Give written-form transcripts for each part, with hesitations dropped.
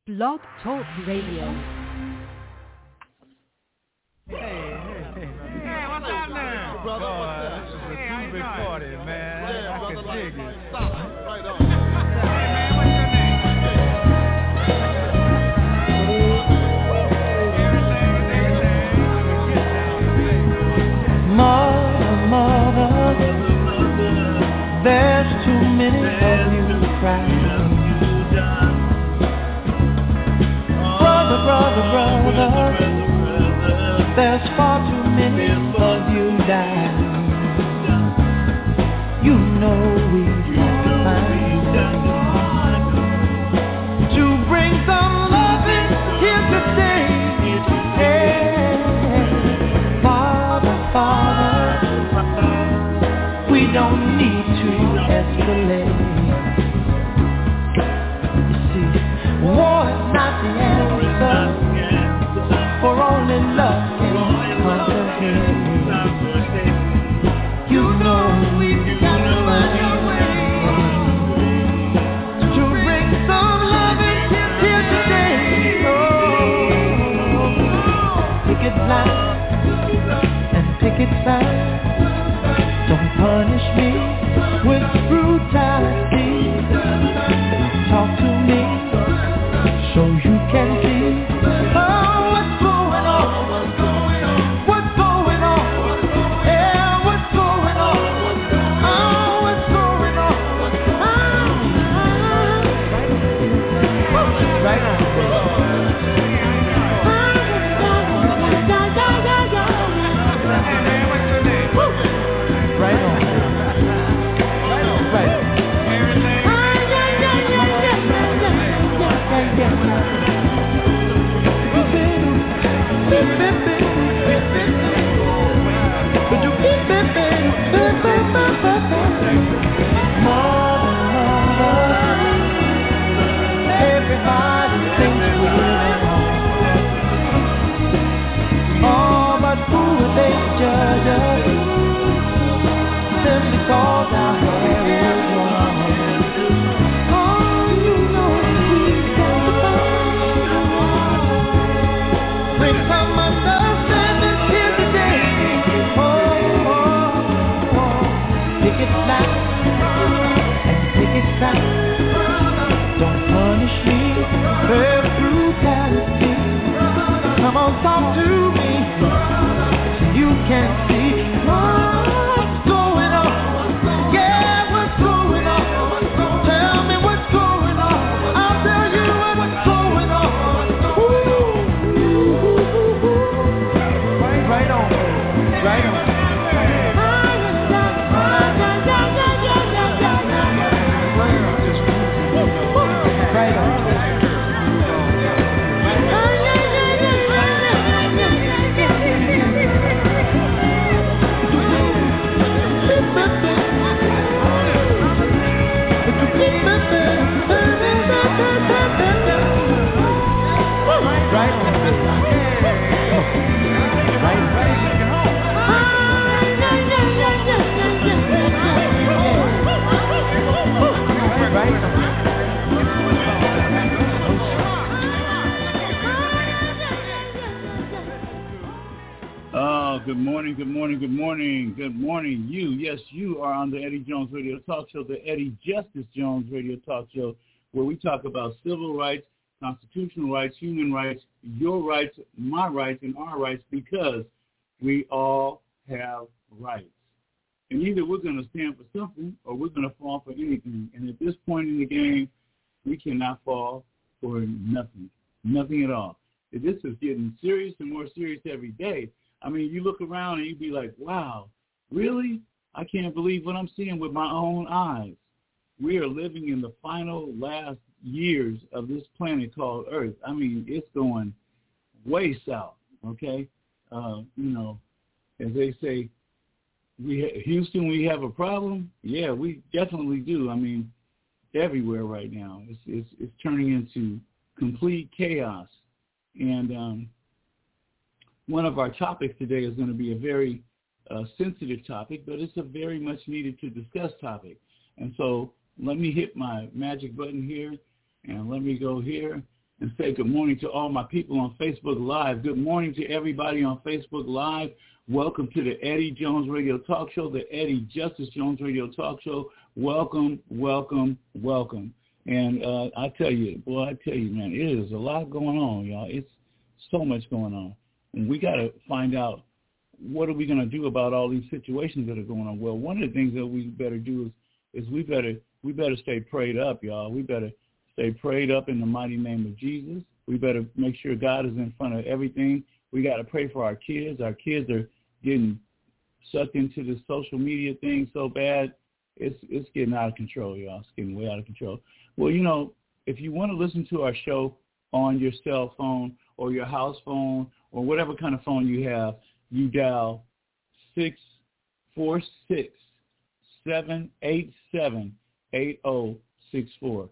Blog Talk Radio. Hey, what's happening? Brother, what's up? This is a two-bit party, man. Yeah, I can dig it. Stop. Right on. Hey, man, what's your name? Mother, there's too many of you crying. Brother, there's far too many of you dying. You know we've got to find to bring some loving here today. Hey, Father, we don't need to escalate. You see, war is not the answer, for only love can conquer hate. You know we've got to find a way to bring some loving here today. Oh, picket line and picket sign. Don't punish me with brutality. Talk to me so you can see. What's going on? What's going on? Yeah, what's going on? What's going on? Right on. Right on. Right. Everybody thinks we're wrong. Oh, but who would they judge us? Simply cause our hair is long. Oh, you know we've got to find. Bring some understanding here today. Picket line and picket sign. Don't punish me for brutality. Come on, talk to me so you can see what's going on. Yeah, what's going on? Tell me what's going on. I'll tell you what's going on. Right on, right on. Good morning, good morning, good morning, good morning. Yes, you are on the Eddie Jones Radio Talk Show, the Eddie Justice Jones Radio Talk Show, where we talk about civil rights, constitutional rights, human rights, your rights, my rights, and our rights, because we all have rights. And either we're going to stand for something or we're going to fall for anything. And at this point in the game, we cannot fall for nothing at all. This is getting serious and more serious every day. I mean, you look around and you be like, wow, really? I can't believe what I'm seeing with my own eyes. We are living in the final last years of this planet called Earth. I mean, it's going way south, okay? As they say, Houston, we have a problem? Yeah, we definitely do. I mean, everywhere right now. It's turning into complete chaos. And one of our topics today is going to be a very sensitive topic, but it's a very much needed to discuss topic. And so let me hit my magic button here, and let me go here, and say good morning to all my people on Facebook Live. Good morning to everybody on Facebook Live. Welcome to the Eddie Jones Radio Talk Show, the Eddie Justice Jones Radio Talk Show. Welcome, welcome, welcome. And I tell you, man, it is a lot going on, y'all. It's so much going on. And we got to find out, what are we going to do about all these situations that are going on? Well, one of the things that we better do is we better stay prayed up, y'all. We better stay prayed up in the mighty name of Jesus. We better make sure God is in front of everything. We got to pray for our kids. Our kids are getting sucked into this social media thing so bad. It's getting out of control, y'all. It's getting way out of control. Well, you know, if you want to listen to our show on your cell phone or your house phone or whatever kind of phone you have, you dial 646-787-8064.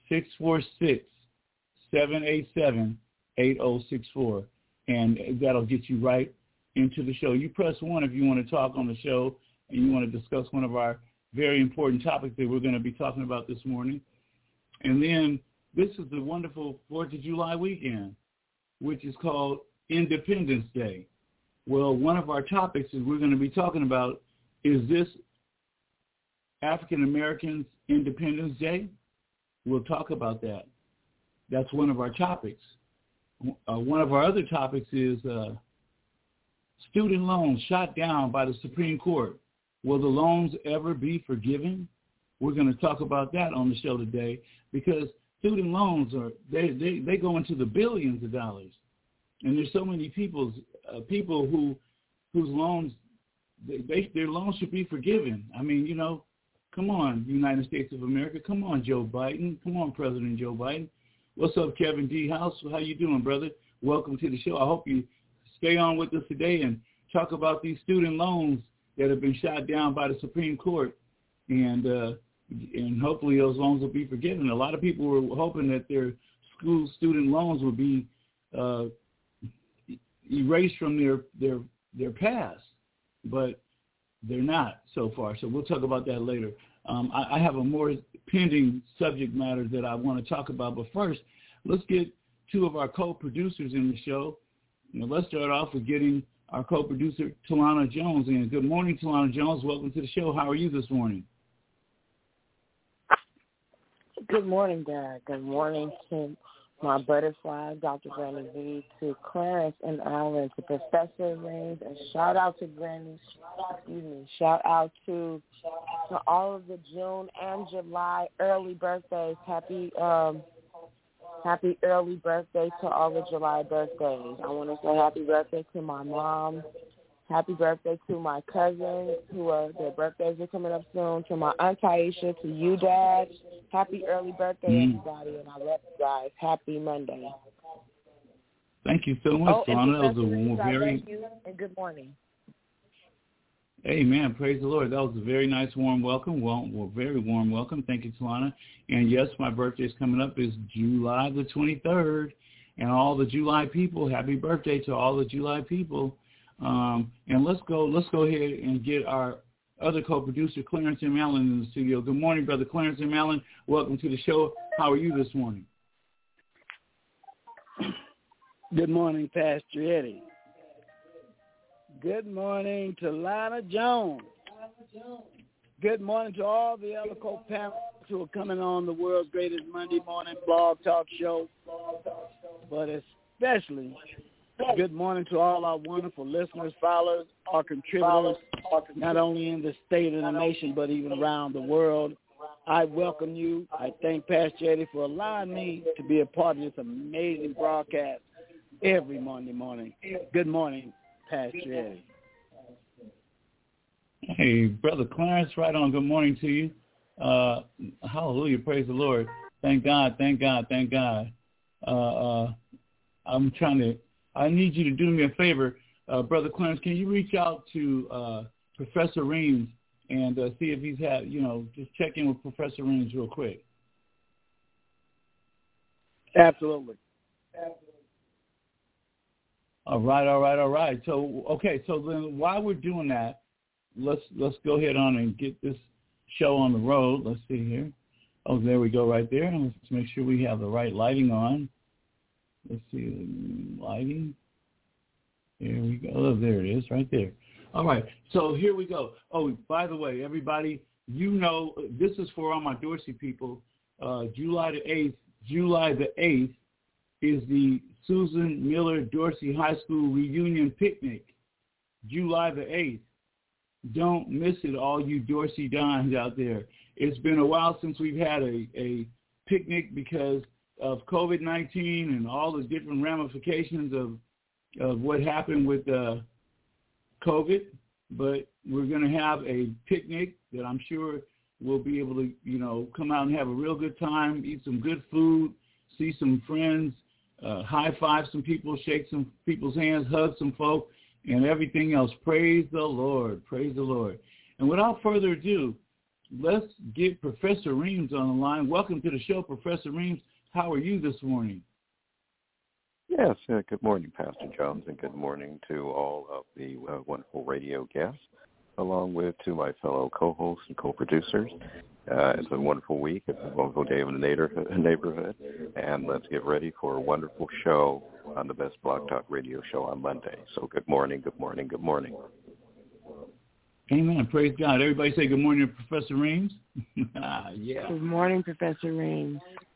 646-787-8064. And that'll get you right into the show. You press 1 if you want to talk on the show and you want to discuss one of our very important topics that we're going to be talking about this morning. And then this is the wonderful 4th of July weekend, which is called Independence Day. Well, one of our topics that we're going to be talking about is this African Americans Independence Day. We'll talk about that. That's one of our topics. One of our other topics is student loans shot down by the Supreme Court. Will the loans ever be forgiven? We're going to talk about that on the show today, because student loans they go into the billions of dollars, and there's so many people whose loans their loans should be forgiven. I mean, you know, come on, United States of America, come on, Joe Biden, come on, President Joe Biden. What's up, Kevin D. House? How you doing, brother? Welcome to the show. I hope you stay on with us today and talk about these student loans that have been shot down by the Supreme Court, and hopefully those loans will be forgiven. A lot of people were hoping that their school student loans would be erased from their past, but they're not so far. So we'll talk about that later. I have a more pending subject matter that I want to talk about, but first, let's get two of our co-producers in the show. Let's start off with getting our co-producer, Talana Jones, in. Good morning, Talana Jones. Welcome to the show. How are you this morning? Good morning, Dad. Good morning to my butterfly, Dr. Granny V, to Clarence and Alan, to Professor Rains, and shout out to Granny, shout out to all of the June and July early birthdays. Happy early birthday to all the July birthdays. I want to say happy birthday to my mom. Happy birthday to my cousins, their birthdays are coming up soon. To my Aunt Taisha, to you, Dad. Happy early birthday, everybody, and I love you guys. Happy Monday. Thank you so much, Talana. That was a very... Thank you, and good morning. Amen. Praise the Lord. That was a very nice, warm welcome. Well, very warm welcome. Thank you, Talana. And, yes, my birthday is coming up. It's July the 23rd. And all the July people, happy birthday to all the July people. And let's go ahead and get our other co-producer, Clarence M. Allen, in the studio. Good morning, Brother Clarence M. Allen. Welcome to the show. How are you this morning? Good morning, Pastor Eddie. Good morning to Lana Jones. Good morning to all the other co-panelists who are coming on the world's greatest Monday morning blog talk show. But especially, good morning to all our wonderful listeners, followers, our contributors, not only in the state and the nation, but even around the world. I welcome you. I thank Pastor Eddie for allowing me to be a part of this amazing broadcast every Monday morning. Good morning, Pastor Eddie. Hey, Brother Clarence, right on. Good morning to you. Hallelujah. Praise the Lord. Thank God. Thank God. Thank God. I need you to do me a favor. Brother Clarence, can you reach out to Professor Reams and see if he's had, just check in with Professor Reams real quick? Absolutely. All right. So, okay, so then while we're doing that, let's go ahead on and get this show on the road. Let's see here. Oh, there we go right there. Let's make sure we have the right lighting on. let's see, lighting. There we go. Oh, there it is, right there. All right, so here we go. Oh, by the way, everybody, you know, this is for all my Dorsey people. July the 8th is the Susan Miller Dorsey High School reunion picnic. July the 8th. Don't miss it, all you Dorsey Dons out there. It's been a while since we've had a picnic because of COVID-19 and all the different ramifications of what happened with COVID. But we're going to have a picnic that I'm sure we'll be able to, you know, come out and have a real good time, eat some good food, see some friends, high-five some people, shake some people's hands, hug some folk, and everything else. Praise the Lord. Praise the Lord. And without further ado, let's get Professor Reams on the line. Welcome to the show, Professor Reams. How are you this morning? Yes, good morning, Pastor Jones, and good morning to all of the wonderful radio guests, along with to my fellow co-hosts and co-producers. It's a wonderful week. It's a wonderful day in the neighborhood, and let's get ready for a wonderful show on the Best Blog Talk Radio show on Monday. So good morning, good morning, good morning. Amen. Praise God. Everybody say good morning to Professor Reams. Yeah. Good morning, Professor Reams.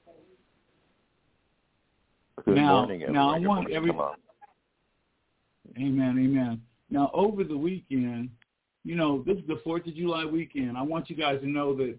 Good morning, everyone. Now I want everybody. Amen, amen. Now, over the weekend, you know, this is the 4th of July weekend. I want you guys to know that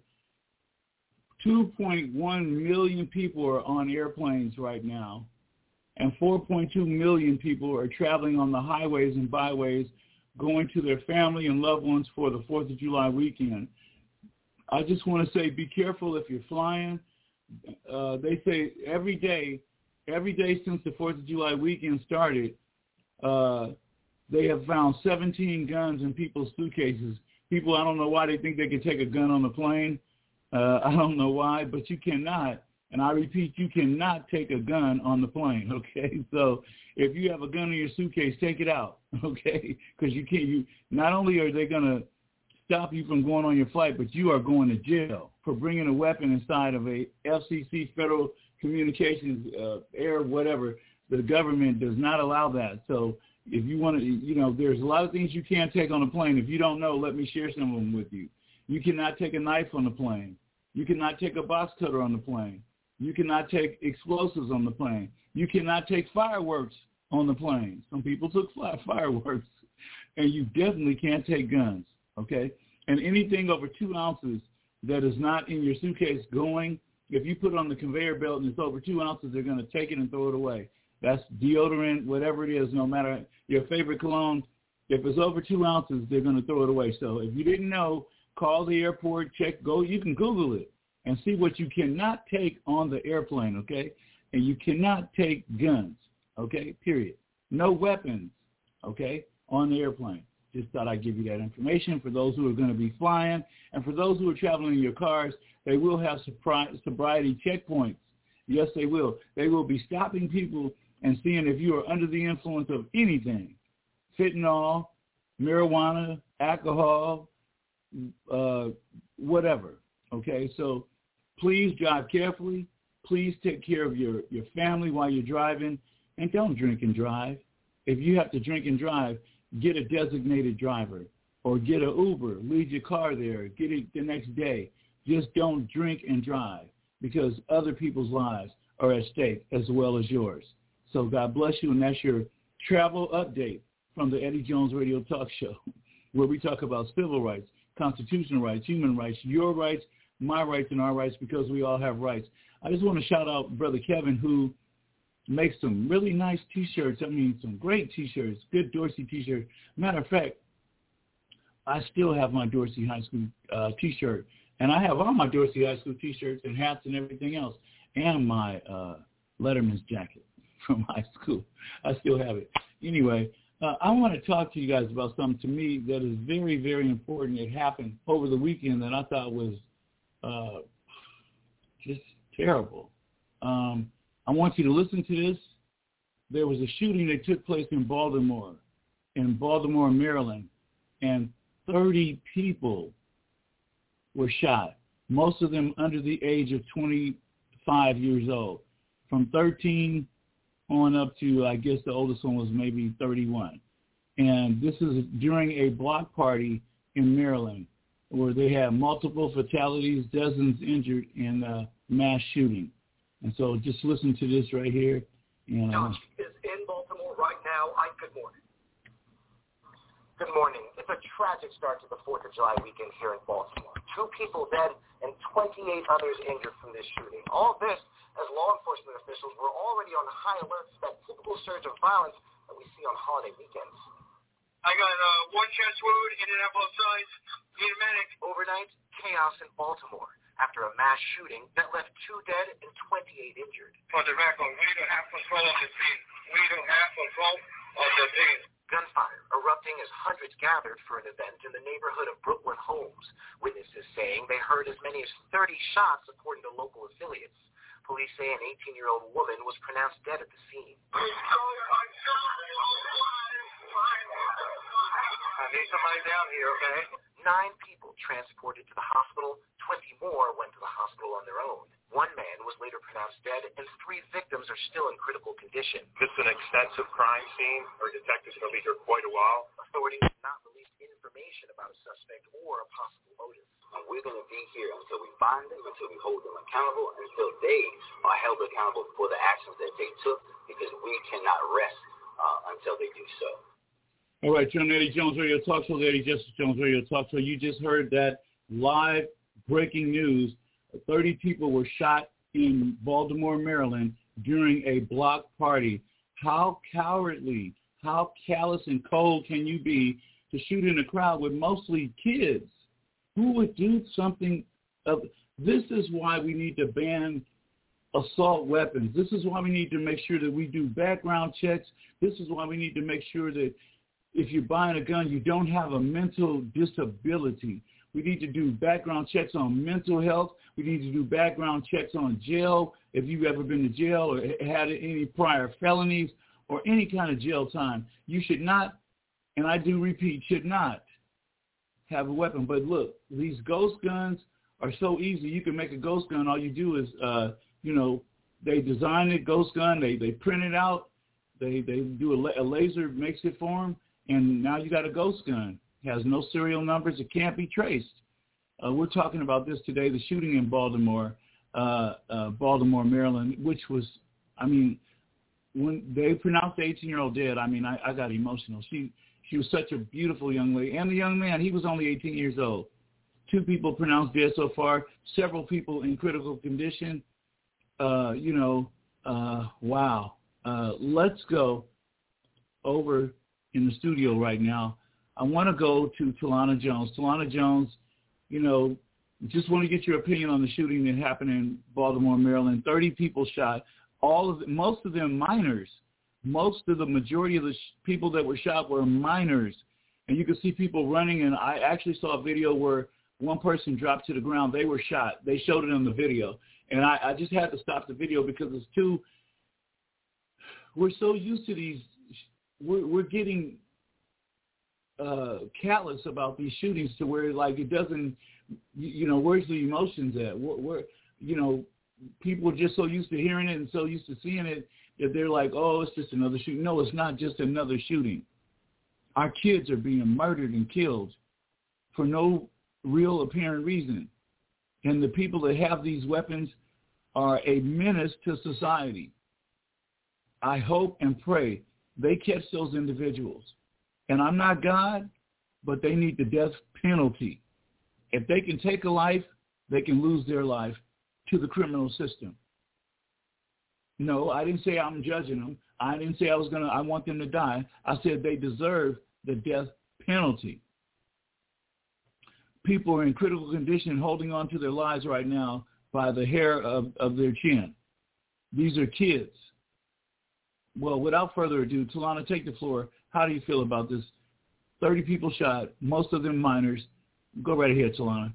2.1 million people are on airplanes right now, and 4.2 million people are traveling on the highways and byways going to their family and loved ones for the 4th of July weekend. I just want to say be careful if you're flying. They say every day since the 4th of July weekend started, they have found 17 guns in people's suitcases. People, I don't know why they think they can take a gun on the plane. I don't know why, but you cannot. And I repeat, you cannot take a gun on the plane, okay? So if you have a gun in your suitcase, take it out, okay? Because you can't. You not only are they going to stop you from going on your flight, but you are going to jail for bringing a weapon inside of a FCC, Federal Communications, air, whatever. The government does not allow that. So if you want to, you know, there's a lot of things you can't take on a plane. If you don't know, let me share some of them with you. You cannot take a knife on the plane. You cannot take a box cutter on the plane. You cannot take explosives on the plane. You cannot take fireworks on the plane. Some people took fireworks. And you definitely can't take guns, okay? And anything over 2 ounces that is not in your suitcase going, if you put it on the conveyor belt and it's over 2 ounces, they're going to take it and throw it away. That's deodorant, whatever it is, no matter your favorite cologne. If it's over 2 ounces, they're going to throw it away. So if you didn't know, call the airport, you can Google it and see what you cannot take on the airplane, okay? And you cannot take guns, okay, period. No weapons, okay, on the airplane. Just thought I'd give you that information for those who are going to be flying. And for those who are traveling in your cars, they will have sobriety checkpoints. Yes, they will. They will be stopping people and seeing if you are under the influence of anything, fentanyl, marijuana, alcohol, whatever, okay? So please drive carefully. Please take care of your family while you're driving, and don't drink and drive. If you have to drink and drive, get a designated driver or get an Uber. Leave your car there. Get it the next day. Just don't drink and drive because other people's lives are at stake as well as yours. So God bless you, and that's your travel update from the Eddie Jones Radio Talk Show, where we talk about civil rights, constitutional rights, human rights, your rights, my rights, and our rights, because we all have rights. I just want to shout out Brother Kevin, who makes some really nice T-shirts. I mean, some great T-shirts, good Dorsey T-shirts. Matter of fact, I still have my Dorsey High School T-shirt, and I have all my Dorsey High School T-shirts and hats and everything else, and my Letterman's jacket from high school. I still have it. Anyway, I want to talk to you guys about something to me that is very, very important. It happened over the weekend that I thought was just terrible. I want you to listen to this. There was a shooting that took place in Baltimore, Maryland, and 30 people were shot, most of them under the age of 25 years old, from 13 on up to, I guess the oldest one was maybe 31. And this is during a block party in Maryland where they had multiple fatalities, dozens injured in a mass shooting. And so just listen to this right here. Josh is in Baltimore right now. Good morning. Good morning. It's a tragic start to the 4th of July weekend here in Baltimore. 2 people dead and 28 others injured from this shooting. All this as law enforcement officials were already on high alert for that typical surge of violence that we see on holiday weekends. I got one chest wound, in and out both sides. Need a medic. Overnight, chaos in Baltimore after a mass shooting that left 2 dead and 28 injured. For the record, we don't have control of the scene. We don't have control of the scene. Gunfire erupting as hundreds gathered for an event in the neighborhood of Brooklyn Homes. Witnesses saying they heard as many as 30 shots, according to local affiliates. Police say an 18-year-old woman was pronounced dead at the scene. I need somebody down here, okay? 9 people transported to the hospital. 20 more went to the hospital on their own. 1 man was later pronounced dead, and 3 victims are still in critical condition. This is an extensive crime scene. Our detectives are going to be here quite a while. Authorities have not released information about a suspect or a possible motive. We're going to be here until we find them, until we hold them accountable, until they are held accountable for the actions that they took, because we cannot rest until they do so. All right, you're on Eddie Jones Radio Talk Show, the Eddie Justice Jones Radio Talk Show. You just heard that live breaking news. 30 people were shot in Baltimore, Maryland during a block party. How cowardly, how callous and cold can you be to shoot in a crowd with mostly kids? Who would do something of this? Is why we need to ban assault weapons. This is why we need to make sure that we do background checks. This is why we need to make sure that if you're buying a gun, you don't have a mental disability. We need to do background checks on mental health. We need to do background checks on jail, if you've ever been to jail or had any prior felonies or any kind of jail time. You should not, and I do repeat, should not have a weapon. But look, these ghost guns are so easy. You can make a ghost gun. All you do is, they design it, ghost gun. They print it out. They do a laser makes it for them, and now you got a ghost gun. It has no serial numbers. It can't be traced. We're talking about this today, the shooting in Baltimore, Maryland, which was, when they pronounced the 18-year-old dead, I got emotional. She was such a beautiful young lady. And the young man, he was only 18 years old. 2 people pronounced dead so far, several people in critical condition. Wow. Let's go over in the studio right now. I want to go to Talana Jones. Talana Jones, just want to get your opinion on the shooting that happened in Baltimore, Maryland. 30 people shot, most of them minors. The majority of the people that were shot were minors. And you could see people running, and I actually saw a video where one person dropped to the ground. They were shot. They showed it on the video. And I just had to stop the video because we're so used to these, we're getting callous about these shootings to where it doesn't, where's the emotions at? People are just so used to hearing it and so used to seeing it that they're like, oh, it's just another shooting. No, it's not just another shooting. Our kids are being murdered and killed for no real apparent reason. And the people that have these weapons are a menace to society. I hope and pray they catch those individuals. And I'm not God, but they need the death penalty. If they can take a life, they can lose their life to the criminal system. No, I didn't say I'm judging them. I didn't say I want them to die. I said they deserve the death penalty. People are in critical condition holding on to their lives right now by the hair of their chin. These are kids. Well, without further ado, Talana, take the floor. How do you feel about this? 30 people shot, most of them minors. Go right ahead, Talana.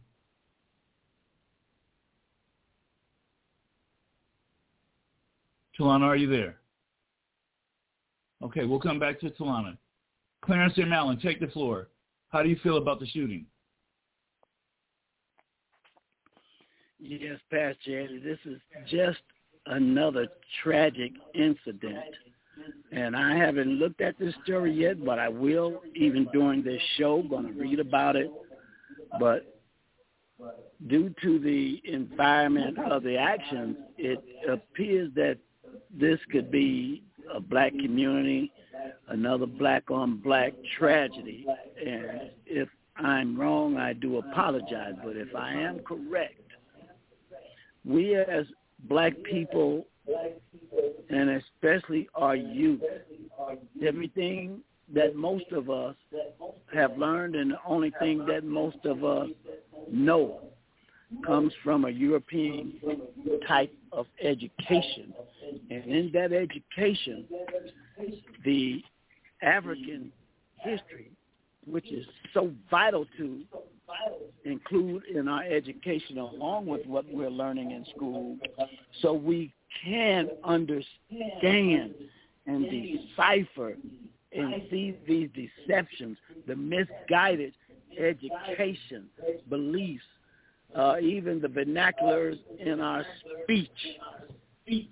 Talana, are you there? Okay, we'll come back to Talana. Clarence M. Allen, take the floor. How do you feel about the shooting? Yes, Pastor Eddie, this is just another tragic incident. And I haven't looked at this story yet, but I will, even during this show, going to read about it. But due to the environment of the actions, it appears that this could be a black community, another black-on-black tragedy. And if I'm wrong, I do apologize. But if I am correct, we as black people, and especially our youth, everything that most of us have learned and the only thing that most of us know comes from a European type of education. And in that education, the African history, which is so vital to include in our education along with what we're learning in school, so we can understand and decipher and see these deceptions, the misguided education, beliefs, even the vernaculars in our speech,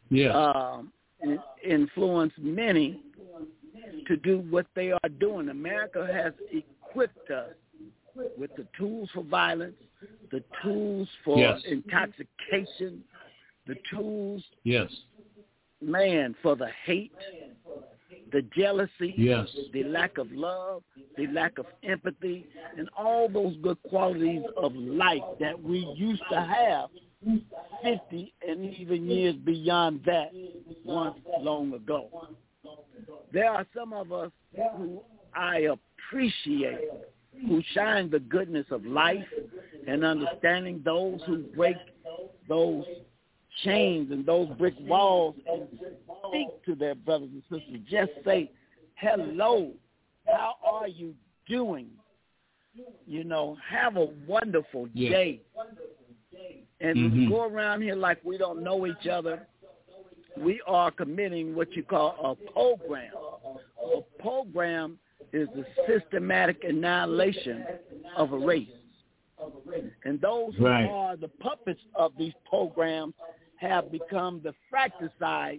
influence many to do what they are doing. America has equipped us with the tools for violence, the tools for intoxication, the tools, for the hate, the jealousy, the lack of love, the lack of empathy, and all those good qualities of life that we used to have 50 and even years beyond that once long ago. There are some of us who I appreciate, who shine the goodness of life and understanding, those who break those chains and those brick walls and speak to their brothers and sisters. Just say, hello, how are you doing? You know, have a wonderful day. And we go around here like we don't know each other. We are committing what you call a program. A program is the systematic annihilation of a race. And those who are the puppets of these programs have become the fratricide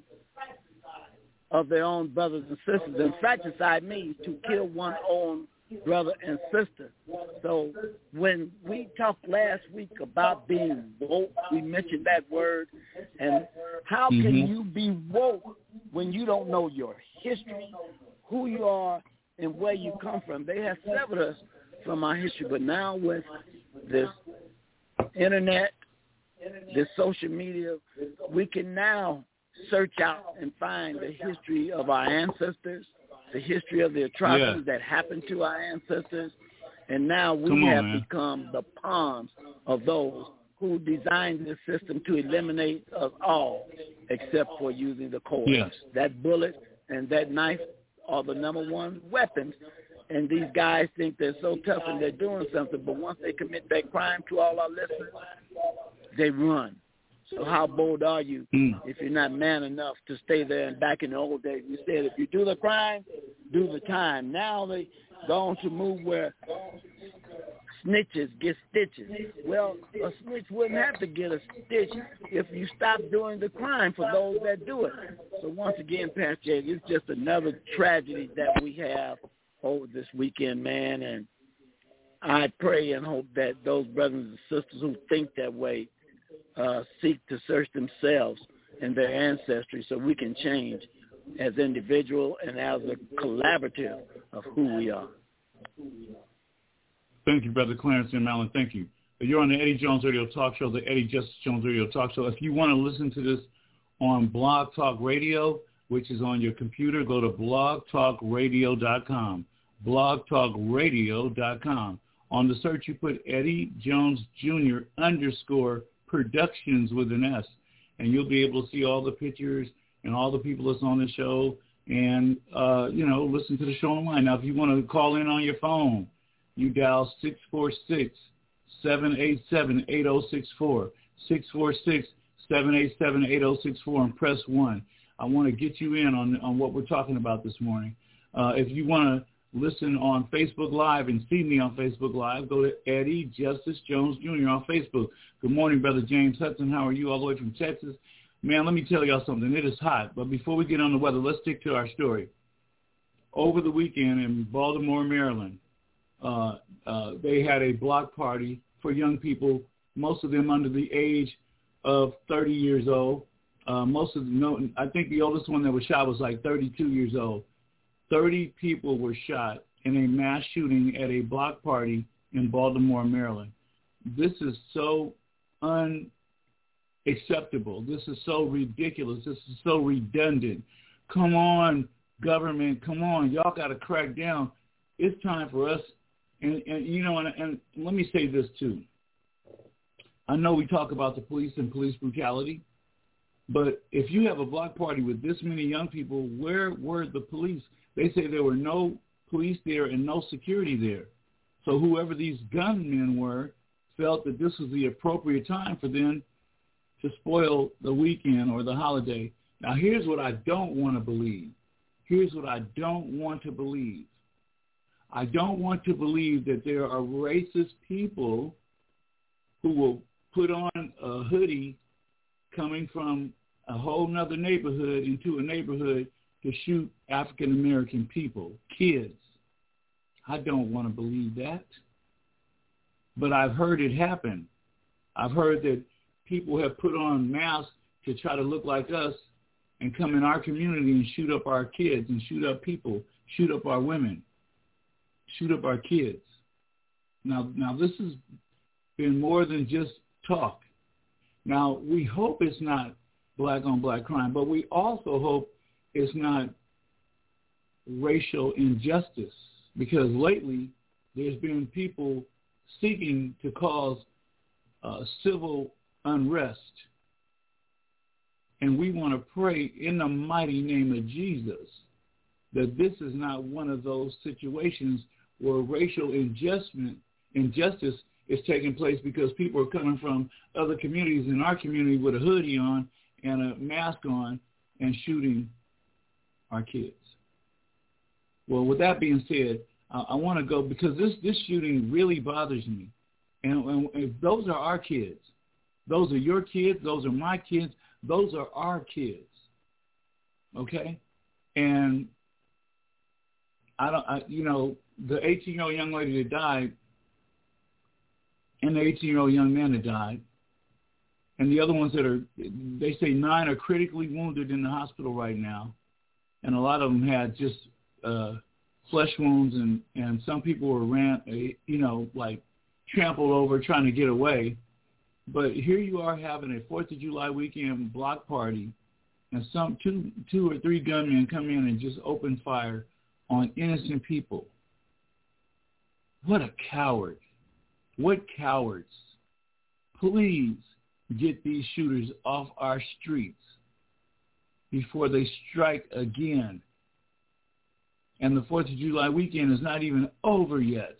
of their own brothers and sisters. And fratricide means to kill one's own brother and sister. So when we talked last week about being woke, we mentioned that word. And how can you be woke when you don't know your history, who you are, and where you come from? They have severed us from our history. But now with this internet, this social media, we can now search out and find the history of our ancestors, the history of the atrocities that happened to our ancestors, and now we have become the pawns of those who designed this system to eliminate us all, except for using the cord. That bullet and that knife are the number one weapons, and these guys think they're so tough and they're doing something, but once they commit that crime, to all our listeners, they run. So how bold are you if you're not man enough to stay there? And back in the old days, we said if you do the crime, do the time. Now they go on to move where snitches get stitches. Well, a snitch wouldn't have to get a stitch if you stop doing the crime for those that do it. So once again, Pastor Jay, it's just another tragedy that we have over this weekend, man. And I pray and hope that those brothers and sisters who think that way seek to search themselves and their ancestry so we can change as individual and as a collaborative of who we are. Thank you, Brother Clarence and Mallon. Thank you. You're on the Eddie Jones Radio Talk Show, the Eddie Justice Jones Radio Talk Show. If you want to listen to this on Blog Talk Radio, which is on your computer, go to blogtalkradio.com, blogtalkradio.com. On the search, you put Eddie Jones Jr. _ Productions with an S, and you'll be able to see all the pictures and all the people that's on the show and, listen to the show online. Now, if you want to call in on your phone, you dial 646-787-8064, 646-787-8064, and press 1. I want to get you in on what we're talking about this morning. If you want to listen on Facebook Live and see me on Facebook Live, go to Eddie Justice Jones Jr. on Facebook. Good morning, Brother James Hudson. How are you? All the way from Texas. Man, let me tell y'all something. It is hot. But before we get on the weather, let's stick to our story. Over the weekend in Baltimore, Maryland, they had a block party for young people, most of them under the age of 30 years old. I think the oldest one that was shot was like 32 years old. 30 people were shot in a mass shooting at a block party in Baltimore, Maryland. This is so unacceptable. This is so ridiculous. This is so redundant. Come on, government. Come on. Y'all got to crack down. It's time for us. And let me say this too. I know we talk about the police and police brutality, but if you have a block party with this many young people, where were the police? They say there were no police there and no security there. So whoever these gunmen were felt that this was the appropriate time for them to spoil the weekend or the holiday. Now, here's what I don't want to believe. Here's what I don't want to believe. I don't want to believe that there are racist people who will put on a hoodie coming from a whole nother neighborhood into a neighborhood to shoot African-American people, kids. I don't want to believe that. But I've heard it happen. I've heard that people have put on masks to try to look like us and come in our community and shoot up our kids and shoot up people, shoot up our women, shoot up our kids. Now this has been more than just talk. Now, we hope it's not black-on-black crime, but we also hope it's not racial injustice, because lately there's been people seeking to cause civil unrest. And we want to pray in the mighty name of Jesus that this is not one of those situations where racial injustice is taking place because people are coming from other communities in our community with a hoodie on and a mask on and shooting our kids. Well, with that being said, I want to go, because this shooting really bothers me. And those are our kids. Those are your kids. Those are my kids. Those are our kids. Okay? And the 18-year-old young lady that died and the 18-year-old young man that died, and the other ones they say 9 are critically wounded in the hospital right now, and a lot of them had just flesh wounds, and some people were trampled over trying to get away. But here you are having a 4th of July weekend block party, and some two or three gunmen come in and just open fire on innocent people. What a coward. What cowards. Please get these shooters off our streets before they strike again. And the 4th of July weekend is not even over yet.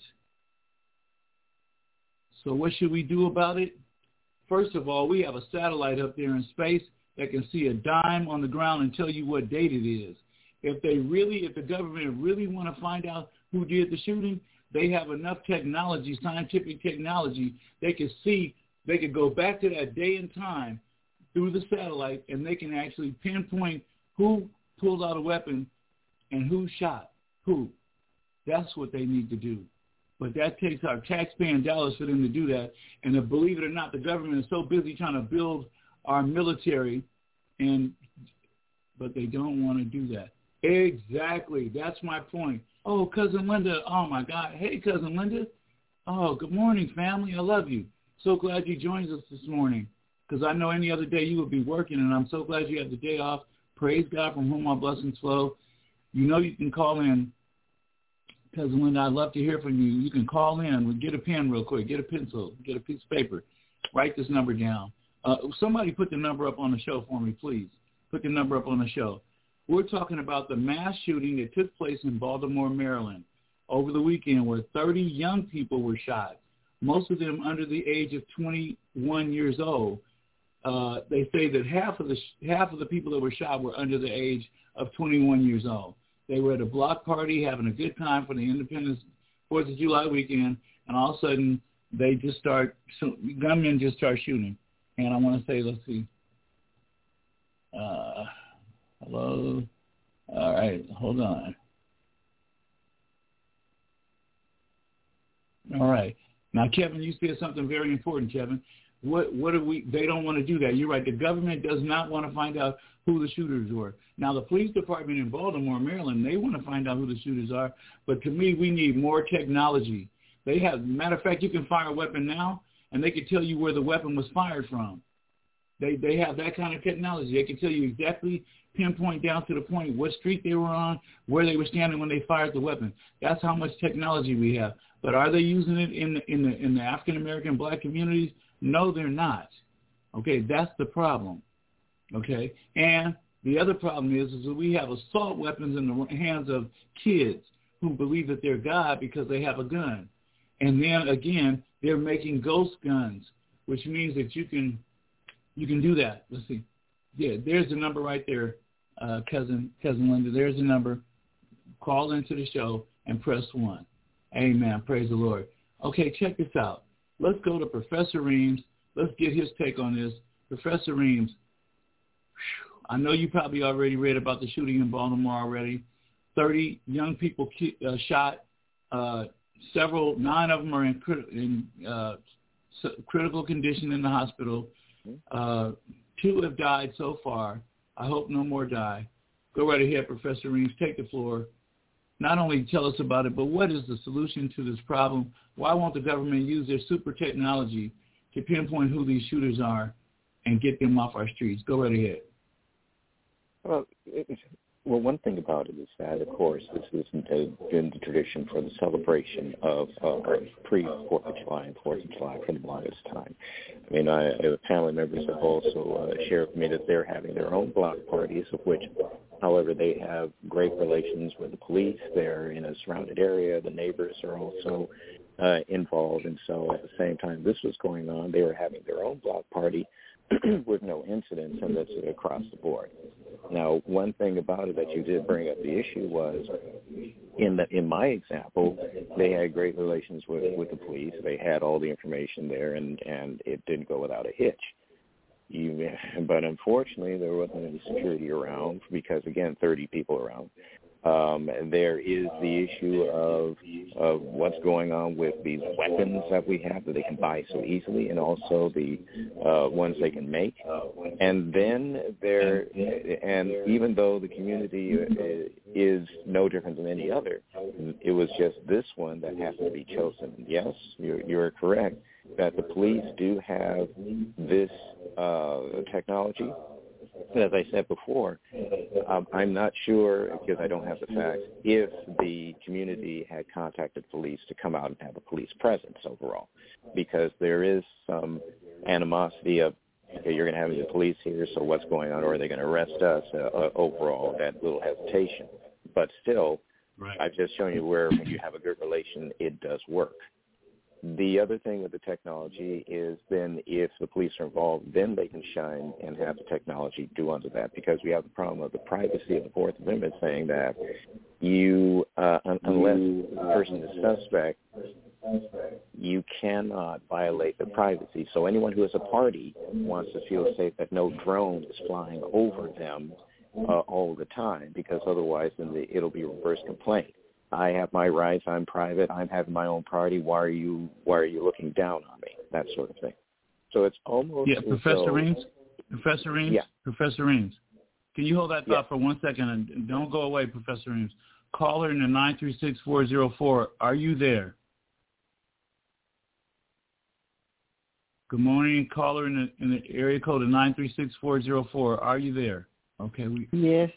So what should we do about it? First of all, we have a satellite up there in space that can see a dime on the ground and tell you what date it is. If the government really want to find out who did the shooting, they have enough technology, scientific technology, they could go back to that day and time through the satellite, and they can actually pinpoint who pulled out a weapon and who shot who. That's what they need to do. But that takes our taxpaying dollars for them to do that. And believe it or not, the government is so busy trying to build our military, but they don't want to do that. Exactly. That's my point. Oh, Cousin Linda. Oh, my God. Hey, Cousin Linda. Oh, good morning, family. I love you. So glad you joined us this morning, because I know any other day you would be working, and I'm so glad you have the day off. Praise God, from whom all blessings flow. You know you can call in, Cousin Linda. I'd love to hear from you. You can call in. Get a pen real quick. Get a pencil. Get a piece of paper. Write this number down. Somebody put the number up on the show for me, please. Put the number up on the show. We're talking about the mass shooting that took place in Baltimore, Maryland over the weekend, where 30 young people were shot, most of them under the age of 21 years old. They say that half of the people that were shot were under the age of 21 years old. They were at a block party having a good time for the Independence 4th of July weekend, and all of a sudden gunmen just start shooting. And I want to say, let's see. Hello. All right, hold on. All right. Now, Kevin, you said something very important, Kevin. What are we? They don't want to do that. You're right. The government does not want to find out who the shooters were. Now, the police department in Baltimore, Maryland, they want to find out who the shooters are. But to me, we need more technology. They have, matter of fact, you can fire a weapon now, and they can tell you where the weapon was fired from. They have that kind of technology. They can tell you exactly, pinpoint down to the point what street they were on, where they were standing when they fired the weapon. That's how much technology we have. But are they using it in the African American black communities? No, they're not. Okay, that's the problem. Okay, and the other problem is that we have assault weapons in the hands of kids who believe that they're God because they have a gun. And then again, they're making ghost guns, which means that you can do that. Let's see. Yeah, there's the number right there, cousin Linda. There's the number. Call into the show and press 1. Amen. Praise the Lord. Okay, check this out. Let's go to Professor Reams. Let's get his take on this. Professor Reams, I know you probably already read about the shooting in Baltimore already. 30 young people shot. 9 of them are in critical condition in the hospital. 2 have died so far. I hope no more die. Go right ahead, Professor Reams. Take the floor. Not only tell us about it, but what is the solution to this problem? Why won't the government use their super technology to pinpoint who these shooters are and get them off our streets? Go right ahead. Well, one thing about it is that, of course, this has been the tradition for the celebration of pre-4th of July and 4th of July for the longest time. I mean, family members have also shared with me that they're having their own block parties, of which, however, they have great relations with the police. They're in a surrounded area. The neighbors are also involved. And so at the same time this was going on, they were having their own block party with no incidents, and that's across the board. Now, one thing about it that you did bring up the issue was, in my example, they had great relations with the police. They had all the information there, and it didn't go without a hitch. But unfortunately, there wasn't any security around because, again, 30 people around. There is the issue of what's going on with these weapons that we have that they can buy so easily, and also the ones they can make. And then even though the community is no different than any other, it was just this one that happened to be chosen. Yes, you're correct that the police do have this technology. And as I said before, I'm not sure, because I don't have the facts, if the community had contacted police to come out and have a police presence overall, because there is some animosity of, okay, you're going to have the police here, so what's going on, or are they going to arrest us? Overall, that little hesitation. But still, right. I've just shown you where when you have a good relation, it does work. The other thing with the technology is then if the police are involved, then they can shine and have the technology do under that, because we have the problem of the privacy of the Fourth Amendment saying that you, unless the person is suspect, you cannot violate their privacy. So anyone who is a party wants to feel safe that no drone is flying over them all the time, because otherwise then it'll be a reverse complaint. I have my rights. I'm private. I'm having my own party. Why are you looking down on me? That sort of thing. So it's almost Professor Reams. Yeah. Professor Reams. Can you hold that thought for 1 second and don't go away, Professor Reams? Caller in the 936-404. Are you there? Good morning, caller in the area code of 936-404. Are you there? Okay. Yes.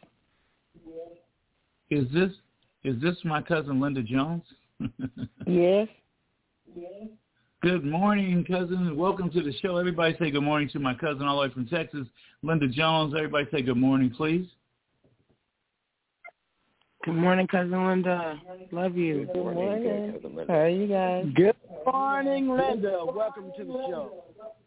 Is this my cousin Linda Jones? Yes. Good morning, cousin. Welcome to the show. Everybody say good morning to my cousin all the way from Texas, Linda Jones. Everybody say good morning, please. Good morning, cousin Linda. Love you. Good morning. Cousin Linda. How are you guys? Good morning, Linda. Welcome to the show.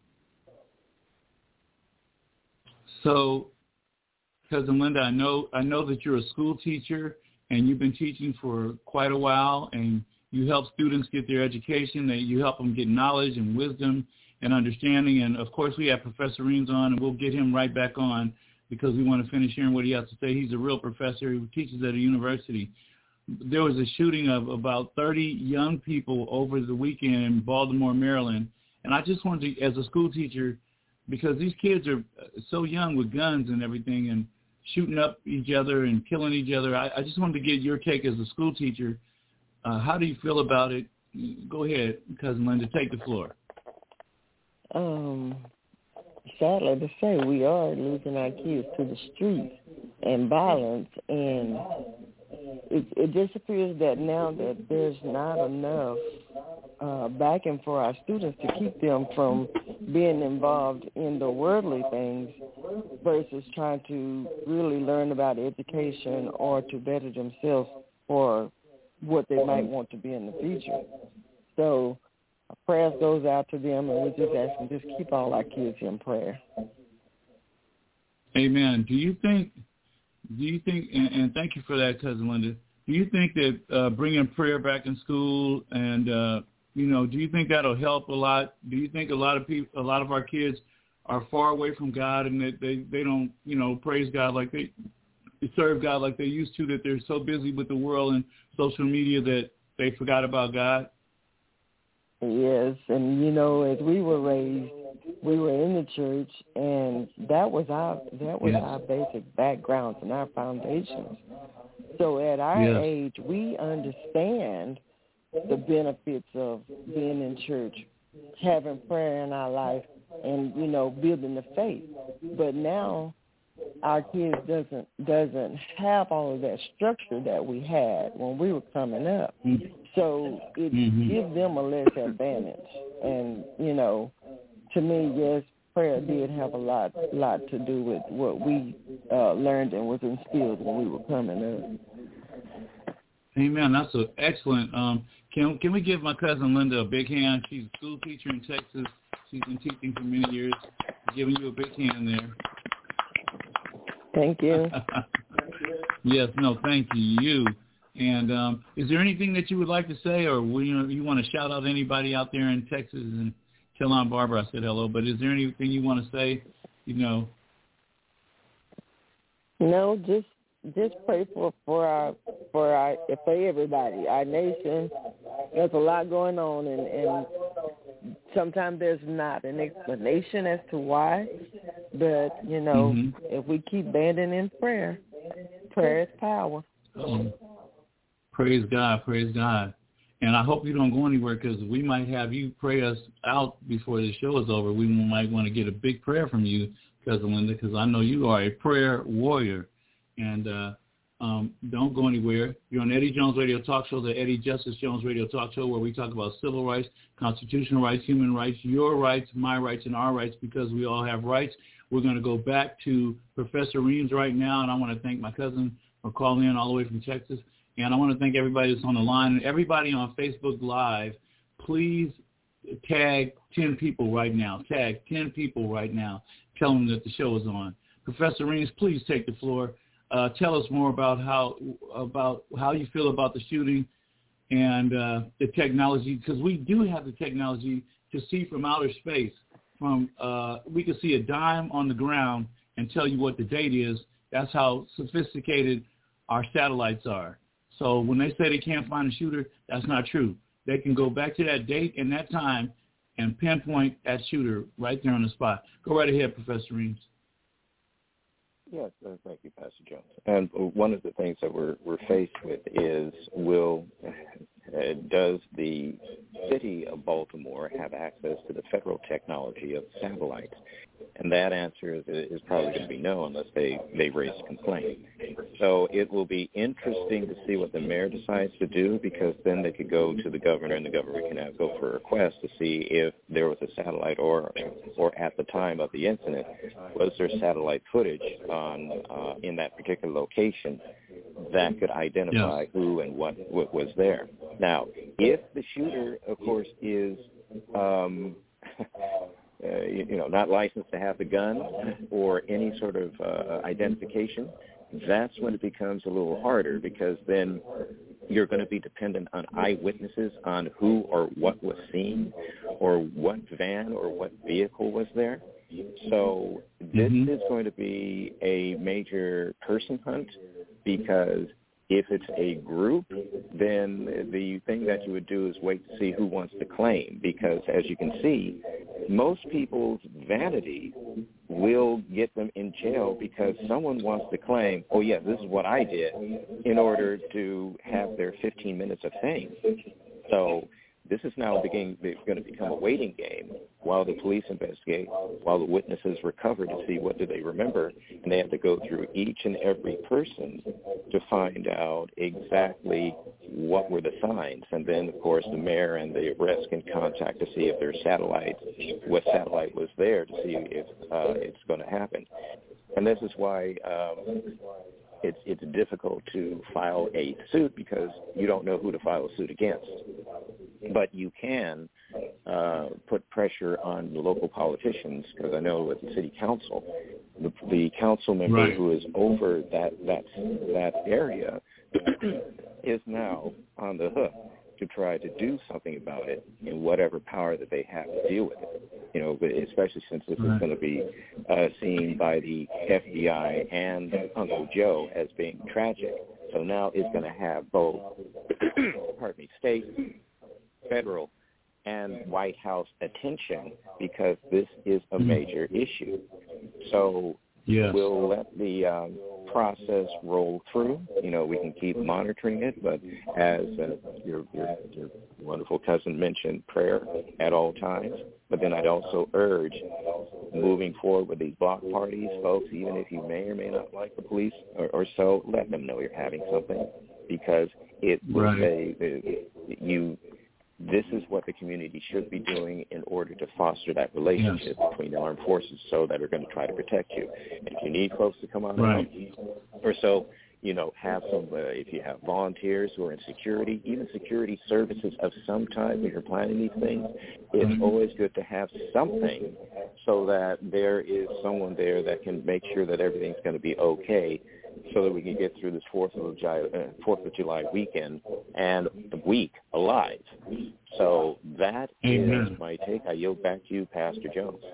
So, cousin Linda, I know that you're a school teacher, and you've been teaching for quite a while, and you help students get their education, that you help them get knowledge and wisdom and understanding. And, of course, we have Professor Reams on, and we'll get him right back on because we want to finish hearing what he has to say. He's a real professor who teaches at a university. There was a shooting of about 30 young people over the weekend in Baltimore, Maryland. And I just wanted to, as a school teacher, because these kids are so young with guns and everything and shooting up each other and killing each other, I just wanted to get your take as a school teacher. How do you feel about it? Go ahead, Cousin Linda, take the floor. Sadly to say, we are losing our kids to the streets and violence, and it just appears that now that there's not enough backing for our students to keep them from being involved in the worldly things versus trying to really learn about education or to better themselves for what they might want to be in the future. So prayers goes out to them, and we're just asking, just keep all our kids in prayer. Amen. Do you think, and thank you for that, Cousin Linda, do you think that bringing prayer back in school and, do you think that'll help a lot? Do you think a lot of our kids are far away from God and that they don't, praise God like they serve God like they used to, that they're so busy with the world and social media that they forgot about God? Yes, and as we were raised, we were in the church, and that was our basic backgrounds and our foundations. So at our age, we understand the benefits of being in church, having prayer in our life, and building the faith. But now our kids doesn't have all of that structure that we had when we were coming up. So it gives them a less advantage. And, to me, yes, prayer did have a lot to do with what we learned and was instilled when we were coming up. Amen. That's excellent. Can we give my cousin Linda a big hand? She's a school teacher in Texas. She's been teaching for many years. Giving you a big hand there. Thank you. Yes, no, thank you. And is there anything that you would like to say, or you want to shout out anybody out there in Texas and tell Aunt Barbara I said hello? But is there anything you want to say? No, just pray for everybody, our nation. There's a lot going on, and sometimes there's not an explanation as to why. But if we keep banding in prayer is power. Praise God, praise God. And I hope you don't go anywhere, because we might have you pray us out before the show is over. We might want to get a big prayer from you, Cousin Linda, because I know you are a prayer warrior. And don't go anywhere. You're on Eddie Jones Radio Talk Show, the Eddie Justice Jones Radio Talk Show, where we talk about civil rights, constitutional rights, human rights, your rights, my rights, and our rights, because we all have rights. We're going to go back to Professor Reams right now, and I want to thank my cousin for calling in all the way from Texas. And I want to thank everybody that's on the line. And everybody on Facebook Live, please tag 10 people right now. Tag 10 people right now. Tell them that the show is on. Professor Reams, please take the floor. Tell us more about how you feel about the shooting and the technology, because we do have the technology to see from outer space. We can see a dime on the ground and tell you what the date is. That's how sophisticated our satellites are. So when they say they can't find a shooter, that's not true. They can go back to that date and that time and pinpoint that shooter right there on the spot. Go right ahead, Professor Reams. Yes, thank you, Pastor Jones. And one of the things that we're faced with is, does the city of Baltimore have access to the federal technology of satellites? And that answer is probably going to be no, unless they raise a complaint. So it will be interesting to see what the mayor decides to do, because then they could go to the governor, and the governor can go for a request to see if there was a satellite, or at the time of the incident, was there satellite footage in that particular location that could identify who and what was there. Now, if the shooter, of course, is not licensed to have the gun or any sort of identification, that's when it becomes a little harder, because then you're going to be dependent on eyewitnesses on who or what was seen or what van or what vehicle was there. So this is going to be a major person hunt, because if it's a group, then the thing that you would do is wait to see who wants to claim, because as you can see, most people's vanity will get them in jail because someone wants to claim, oh, yeah, this is what I did, in order to have their 15 minutes of fame. So this is now going to become a waiting game while the police investigate, while the witnesses recover to see what do they remember, and they have to go through each and every person to find out exactly what were the signs. And then, of course, the mayor and the arrest can contact to see if there's what satellite was there, to see if it's going to happen. And this is why it's difficult to file a suit, because you don't know who to file a suit against. But you can put pressure on the local politicians, because I know with the city council, the council member who is over that area is now on the hook to try to do something about it in whatever power that they have to deal with it. You know, especially since this is going to be seen by the FBI and Uncle Joe as being tragic. So now it's going to have both, state, federal, and White House attention, because this is a major issue. So we'll let the process roll through. You know, we can keep monitoring it, but as your wonderful cousin mentioned, prayer at all times. But then I'd also urge, moving forward with these block parties, folks, even if you may or may not like the police or so, let them know you're having something, because it will say this is what the community should be doing in order to foster that relationship between the armed forces, so that are going to try to protect you. And if you need folks to come on out, or so, you know, have some, if you have volunteers who are in security, even security services of some type, when you're planning these things, it's always good to have something so that there is someone there that can make sure that everything's going to be okay, so that we can get through this 4th of July weekend and the week alive. So that is my take. I yield back to you, Pastor Jones.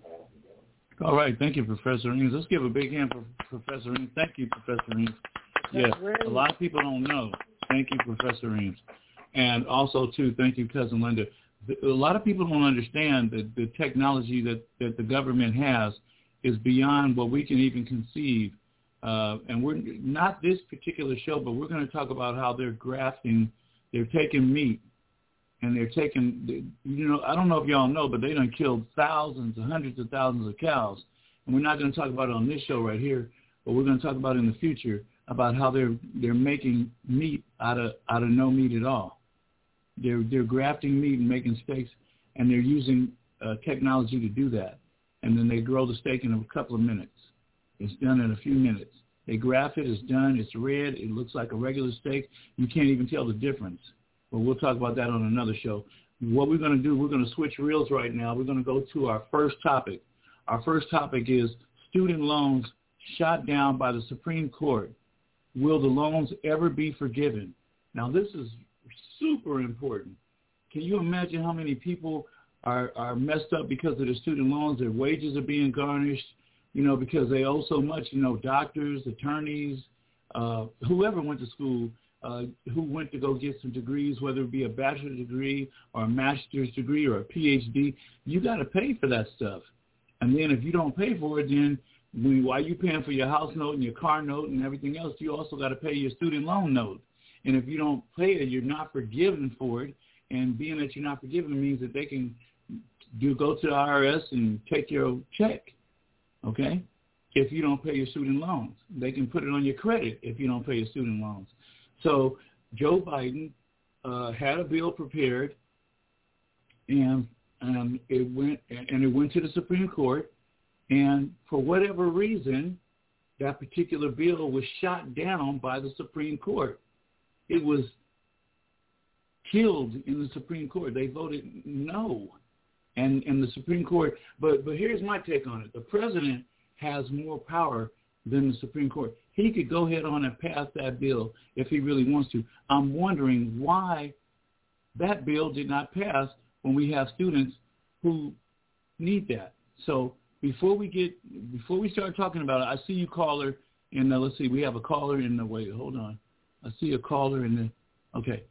All right. Thank you, Professor Eames. Let's give a big hand for Professor Eames. Thank you, Professor Eames. Yes, a lot of people don't know. Thank you, Professor Eames. And also, too, thank you, Cousin Linda. A lot of people don't understand that the technology that the government has is beyond what we can even conceive. And we're not this particular show, but we're going to talk about how they're grafting, they're taking meat, and they're taking, you know, I don't know if y'all know, but they done killed thousands and hundreds of thousands of cows. And we're not going to talk about it on this show right here, but we're going to talk about it in the future, about how they're making meat out of no meat at all. They're grafting meat and making steaks, and they're using technology to do that. And then they grow the steak in a couple of minutes. It's done in a few minutes. They graft it. It's done. It's red. It looks like a regular steak. You can't even tell the difference. But we'll talk about that on another show. What we're going to do, we're going to switch reels right now. We're going to go to our first topic. Our first topic is student loans shot down by the Supreme Court. Will the loans ever be forgiven? Now, this is super important. Can you imagine how many people are messed up because of the student loans? Their wages are being garnished, you know, because they owe so much, you know, doctors, attorneys, whoever went to school, who went to go get some degrees, whether it be a bachelor's degree or a master's degree or a PhD, you got to pay for that stuff. And then if you don't pay for it, then while you're paying for your house note and your car note and everything else, you also got to pay your student loan note. And if you don't pay it, you're not forgiven for it. And being that you're not forgiven means that they can go to the IRS and take your check. Okay? If you don't pay your student loans. They can put it on your credit if you don't pay your student loans. So Joe Biden had a bill prepared, and it went to the Supreme Court, and for whatever reason, that particular bill was shot down by the Supreme Court. It was killed in the Supreme Court. They voted no. And the Supreme Court, but here's my take on it. The president has more power than the Supreme Court. He could go ahead on and pass that bill if he really wants to. I'm wondering why that bill did not pass when we have students who need that. So before we start talking about it, I see you caller in the, let's see, we have a caller in the, wait, hold on. I see a caller in the, okay.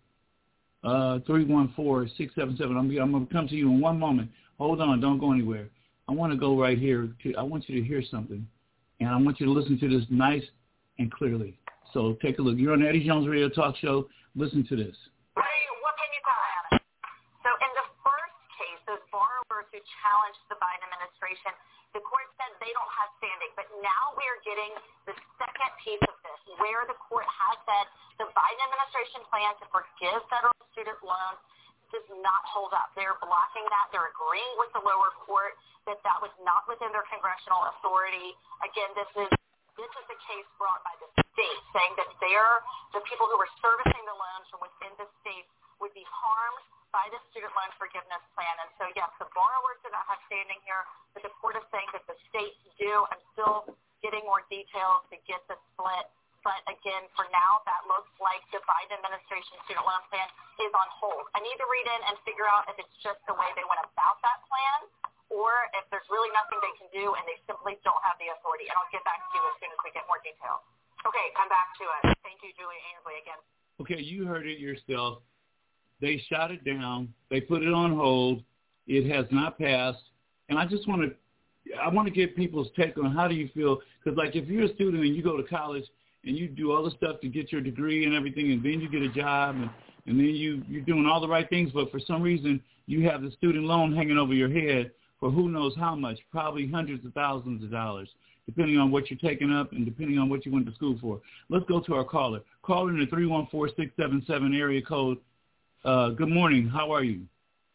314-677. I'm going to come to you in one moment. Hold on, don't go anywhere. I want to go right here. I want you to hear something, and I want you to listen to this nice and clearly. So take a look. You're on the Eddie Jones Radio Talk Show. Listen to this. What can you tell us? So in the first case, those borrowers who challenged the Biden administration, the court said they don't have standing. But now we are getting the second piece of this, where the court has said the Biden administration plan to forgive federal student loans does not hold up. They're blocking that. They're agreeing with the lower court that that was not within their congressional authority. Again, this is a case brought by the state, saying that the people who were servicing the loans from within the state would be harmed by the student loan forgiveness plan. And so, yes, the borrowers do not have standing here, but the court is saying that the states do. I'm still getting more details to get the split. But again, for now, that looks like the Biden administration student loan plan is on hold. I need to read in and figure out if it's just the way they went about that plan, or if there's really nothing they can do and they simply don't have the authority. And I'll get back to you as soon as we get more details. Okay, come back to us. Thank you, Julie Ainsley, again. Okay, you heard it yourself. They shot it down. They put it on hold. It has not passed. And I want to get people's take on how do you feel, because like if you're a student and you go to college and you do all the stuff to get your degree and everything, and then you get a job, and then you're doing all the right things, but for some reason you have the student loan hanging over your head for who knows how much, probably hundreds of thousands of dollars, depending on what you're taking up and depending on what you went to school for. Let's go to our caller. Caller in the 314-677 area code. Good morning. How are you?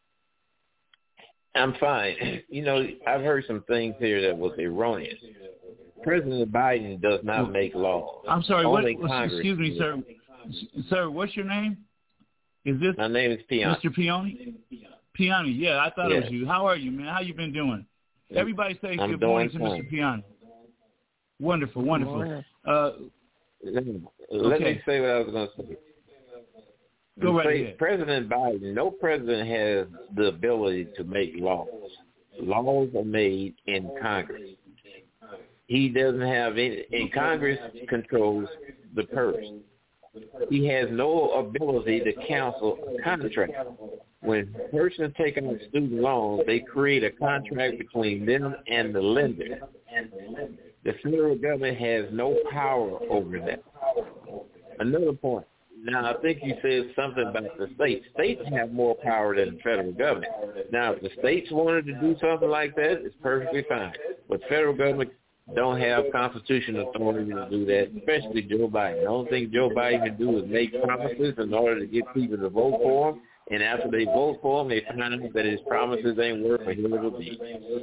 I'm fine. You know, I've heard some things here that was erroneous. President Biden does not make laws. I'm sorry. Excuse me, does. sir. Sir, what's your name? Is this? My name is Piani. Mr. Piani? Piani, yeah, I thought it was you. How are you, man? How you been doing? Everybody say good morning to Mr. Piani. Wonderful, wonderful. Let me say what I was going to say. Go right ahead. President Biden, no president has the ability to make laws. Laws are made in Congress. He doesn't have any, and Congress controls the purse. He has no ability to cancel a contract. When persons take out student loans, they create a contract between them and the lender. The federal government has no power over that. Another point. Now, I think you said something about the states. States have more power than the federal government. Now, if the states wanted to do something like that, it's perfectly fine. But the federal government don't have constitutional authority to do that, especially Joe Biden. The only thing Joe Biden can do is make promises in order to get people to vote for him. And after they vote for him, they find out that his promises ain't worth a hill of a beat.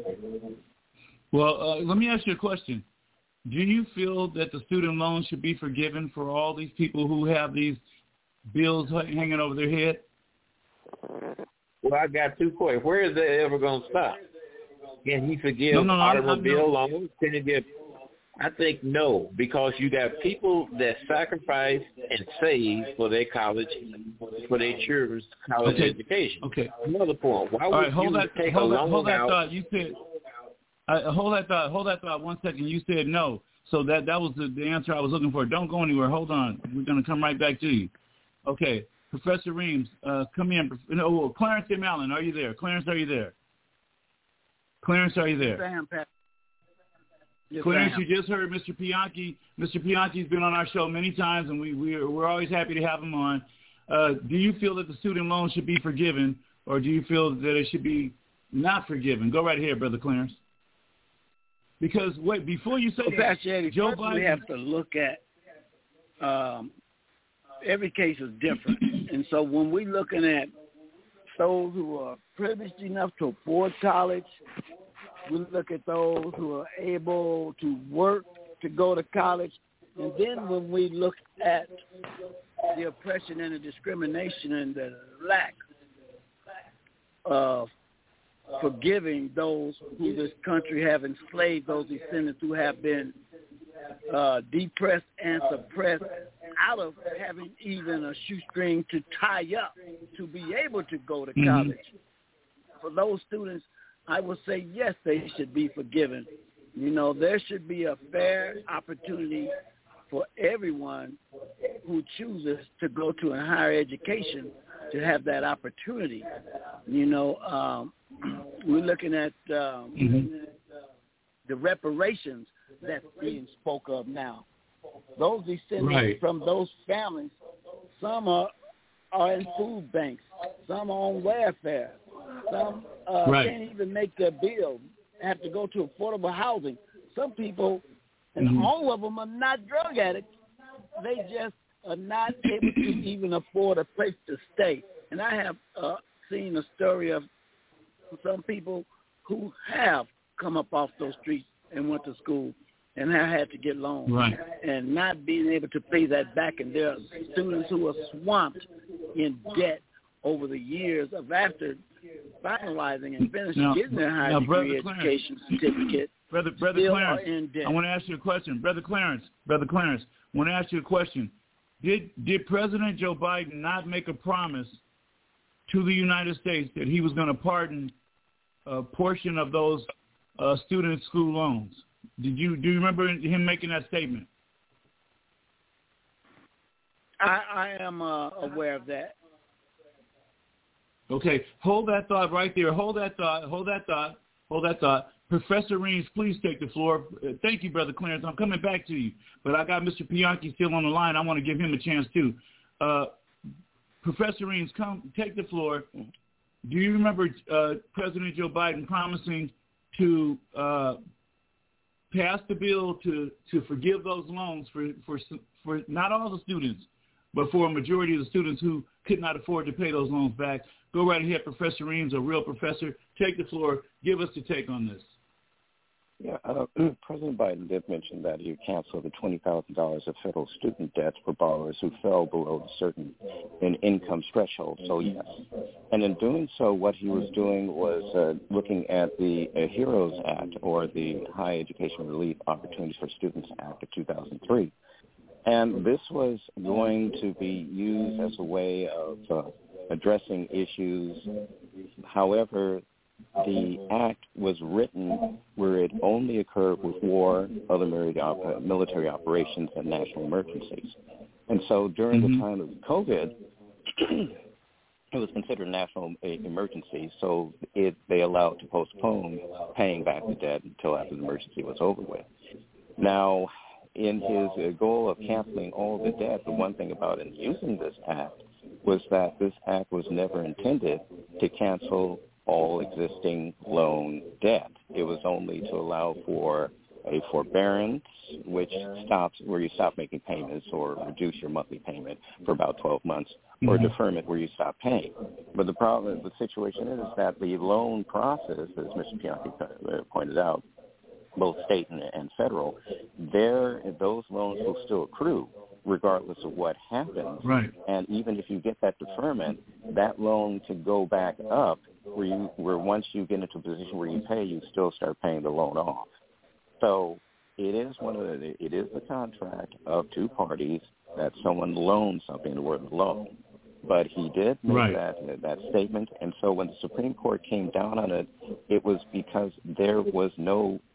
Well, let me ask you a question. Do you feel that the student loans should be forgiven for all these people who have these bills hanging over their head? Well, I got 2 questions. Where is that ever going to stop? Can he forgive automobile loans? Can he get? I think no, because you got people that sacrifice and save for their college, for their children's college education. Okay. Another point. Why would you take a loan hold that out? Thought. You said. Hold that thought 1 second. You said no. So that was the answer I was looking for. Don't go anywhere. Hold on. We're going to come right back to you. Okay. Professor Reams, come in. No, Clarence M. Allen, are you there? Clarence, are you there? Clarence, are you there? Yes, Clarence, you just heard Mr. Pianki. Mr. Pianki's been on our show many times, and we're always happy to have him on. Do you feel that the student loan should be forgiven, or do you feel that it should be not forgiven? Go right ahead, Brother Clarence. Because, wait, before you say that, Joe Biden... We have to look at every case is different. And so when we're looking at those who are privileged enough to afford college, we look at those who are able to work to go to college. And then when we look at the oppression and the discrimination and the lack of forgiving those who this country have enslaved, those descendants who have been depressed and suppressed out of having even a shoestring to tie up to be able to go to college. For those students I would say yes, they should be forgiven. You know, there should be a fair opportunity for everyone who chooses to go to a higher education to have that opportunity. You know, we're looking at the reparations that's being spoke of now. Those descendants from those families, some are in food banks, some are on welfare, some can't even make their bill, have to go to affordable housing. Some people, and all of them are not drug addicts, they just are not able to even afford a place to stay. And I have seen a story of some people who have come up off those streets and went to school and have had to get loans and not being able to pay that back. And there are students who are swamped in debt over the years of after finalizing and finishing getting their high degree education certificate. Brother Clarence, I want to ask you a question. Brother Clarence, I want to ask you a question. Did President Joe Biden not make a promise to the United States that he was going to pardon a portion of those student school loans? Do you remember him making that statement? I am aware of that. Okay, hold that thought right there. Hold that thought. Professor Reams, please take the floor. Thank you, Brother Clarence. I'm coming back to you, but I got Mr. Bianchi still on the line. I want to give him a chance too. Professor Reams, take the floor. Do you remember President Joe Biden promising to pass the bill to forgive those loans for not all the students, but for a majority of the students who could not afford to pay those loans back? Go right ahead, Professor Reams, a real professor. Take the floor. Give us the take on this. Yeah, President Biden did mention that he canceled the $20,000 of federal student debts for borrowers who fell below a certain income threshold. So, yes. And in doing so, what he was doing was looking at the HEROES Act, or the High Education Relief Opportunities for Students Act of 2003. And this was going to be used as a way of addressing issues. However, the act was written where it only occurred with war, other military operations, and national emergencies. And so during the time of COVID, it was considered a national emergency, so they allowed to postpone paying back the debt until after the emergency was over with. Now, in his goal of canceling all the debt, the one thing about it using this act was that this act was never intended to cancel all existing loan debt. It was only to allow for a forbearance, which stops where you stop making payments or reduce your monthly payment for about 12 months, or deferment where you stop paying. But the situation is that the loan process, as Mr. Bianchi pointed out, both state and federal, those loans will still accrue regardless of what happens. And even if you get that deferment, that loan can go back up where once you get into a position where you pay, you still start paying the loan off. So it is the contract of two parties that someone loans something, the word loan. But he did make that statement, and so when the Supreme Court came down on it, it was because there wasn't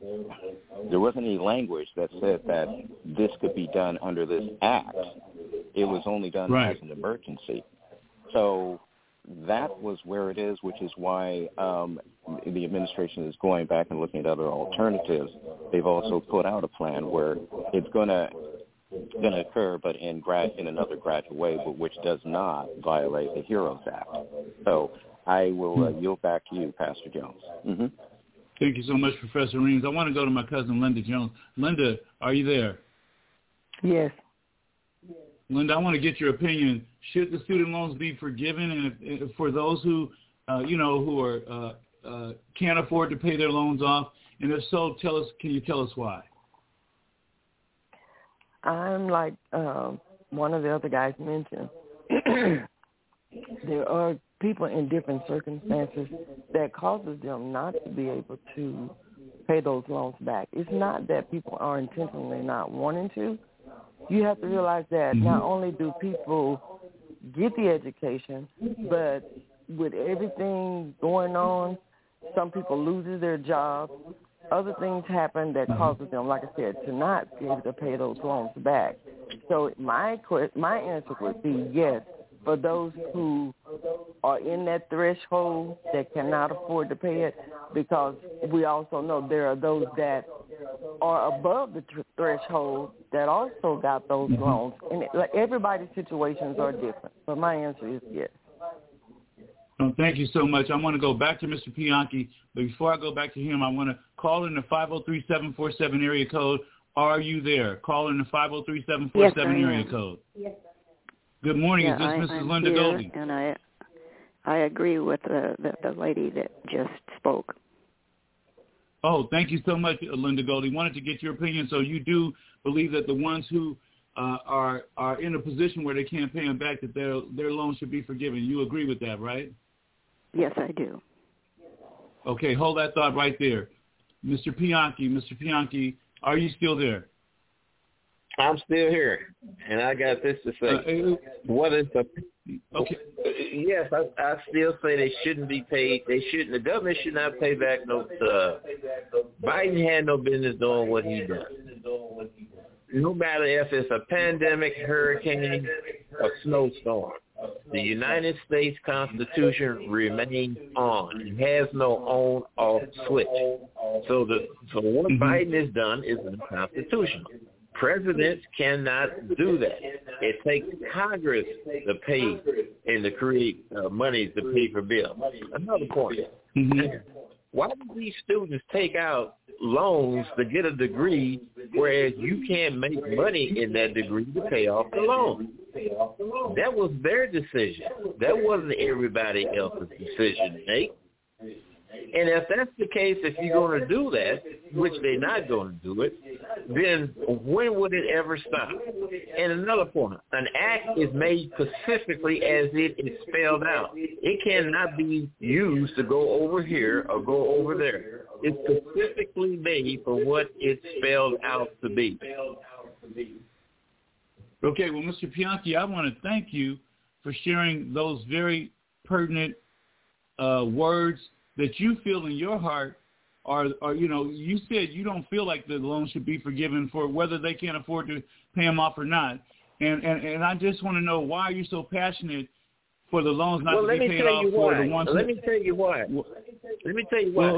any language that said that this could be done under this act. It was only done as an emergency. So that was where it is, which is why the administration is going back and looking at other alternatives. They've also put out a plan where it's going to occur, but in another gradual way, but which does not violate the HEROES Act. So I will yield back to you, Pastor Jones. Thank you so much, Professor Reams. I want to go to my cousin, Linda Jones. Linda, are you there? Yes. Linda, I want to get your opinion. Should the student loans be forgiven, and for those who, who are can't afford to pay their loans off? And if so, can you tell us why? I'm like one of the other guys mentioned. There are people in different circumstances that causes them not to be able to pay those loans back. It's not that people are intentionally not wanting to. You have to realize that not only do people get the education, but with everything going on, some people lose their jobs. Other things happen that causes them, like I said, to not be able to pay those loans back. So my answer would be yes, for those who are in that threshold that cannot afford to pay it, because we also know there are those that are above the threshold that also got those loans. And everybody's situations are different, but my answer is yes. Oh, thank you so much. I want to go back to Mr. Bianchi, but before I go back to him, I want to call in the 503-747 area code. Are you there? Call in the 503-747 area code. Yes. Good morning. Is this Mrs. Linda Goldie? And I agree with the lady that just spoke. Oh, thank you so much, Linda Goldie. Wanted to get your opinion. So you do believe that the ones who are in a position where they can't pay them back, that their loan should be forgiven. You agree with that, right? Yes, I do. Okay, hold that thought right there. Mr. Bianchi, are you still there? I'm still here, and I got this to say. What is the? Okay. Yes, I still say they shouldn't be paid. They shouldn't. The government should not pay back no. Biden had no business doing what he does. No matter if it's a pandemic, hurricane, or snowstorm, the United States Constitution remains on. It has no on-off switch. So what Biden has done is unconstitutional. Presidents cannot do that. It takes Congress to pay and to create money to pay for bills. Another point. Why do these students take out loans to get a degree, whereas you can't make money in that degree to pay off the loan? That was their decision. That wasn't everybody else's decision to make. And if that's the case, if you're going to do that, which they're not going to do it, then when would it ever stop? And another point, an act is made specifically as it is spelled out. It cannot be used to go over here or go over there. It's specifically made for what it's spelled out to be. Okay, well, Mr. Bianchi, I want to thank you for sharing those very pertinent words that you feel in your heart are, you said you don't feel like the loan should be forgiven for whether they can't afford to pay them off or not. And I just want to know, why are you so passionate for the loans not to be paid off for the ones? Let me tell you why. Let me tell you why.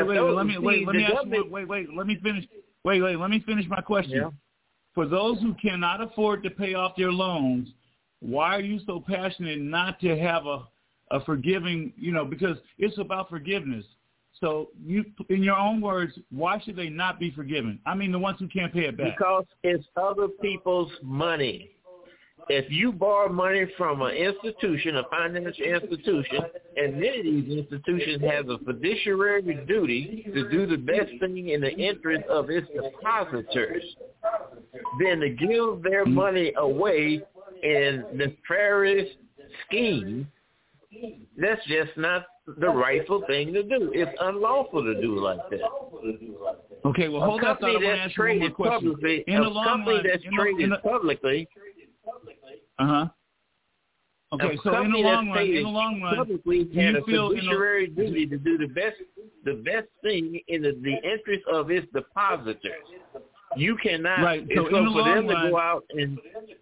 Let me finish my question. Yeah. For those who cannot afford to pay off their loans, why are you so passionate not to have a forgiving, because it's about forgiveness. So you, in your own words, why should they not be forgiven? I mean, the ones who can't pay it back. Because it's other people's money. If you borrow money from an institution, a financial institution, and many of these institutions have a fiduciary duty to do the best thing in the interest of its depositors, then to give their money away in nefarious schemes, that's just not the rightful thing to do. It's unlawful to do like that. Okay, well, hold on. I want to ask you one more question. In the long run, that's traded publicly. Okay, so in the long run, publicly had a fiduciary duty to do the best thing in the interest of its depositors. You cannot. Right. So in the long run, to go out and.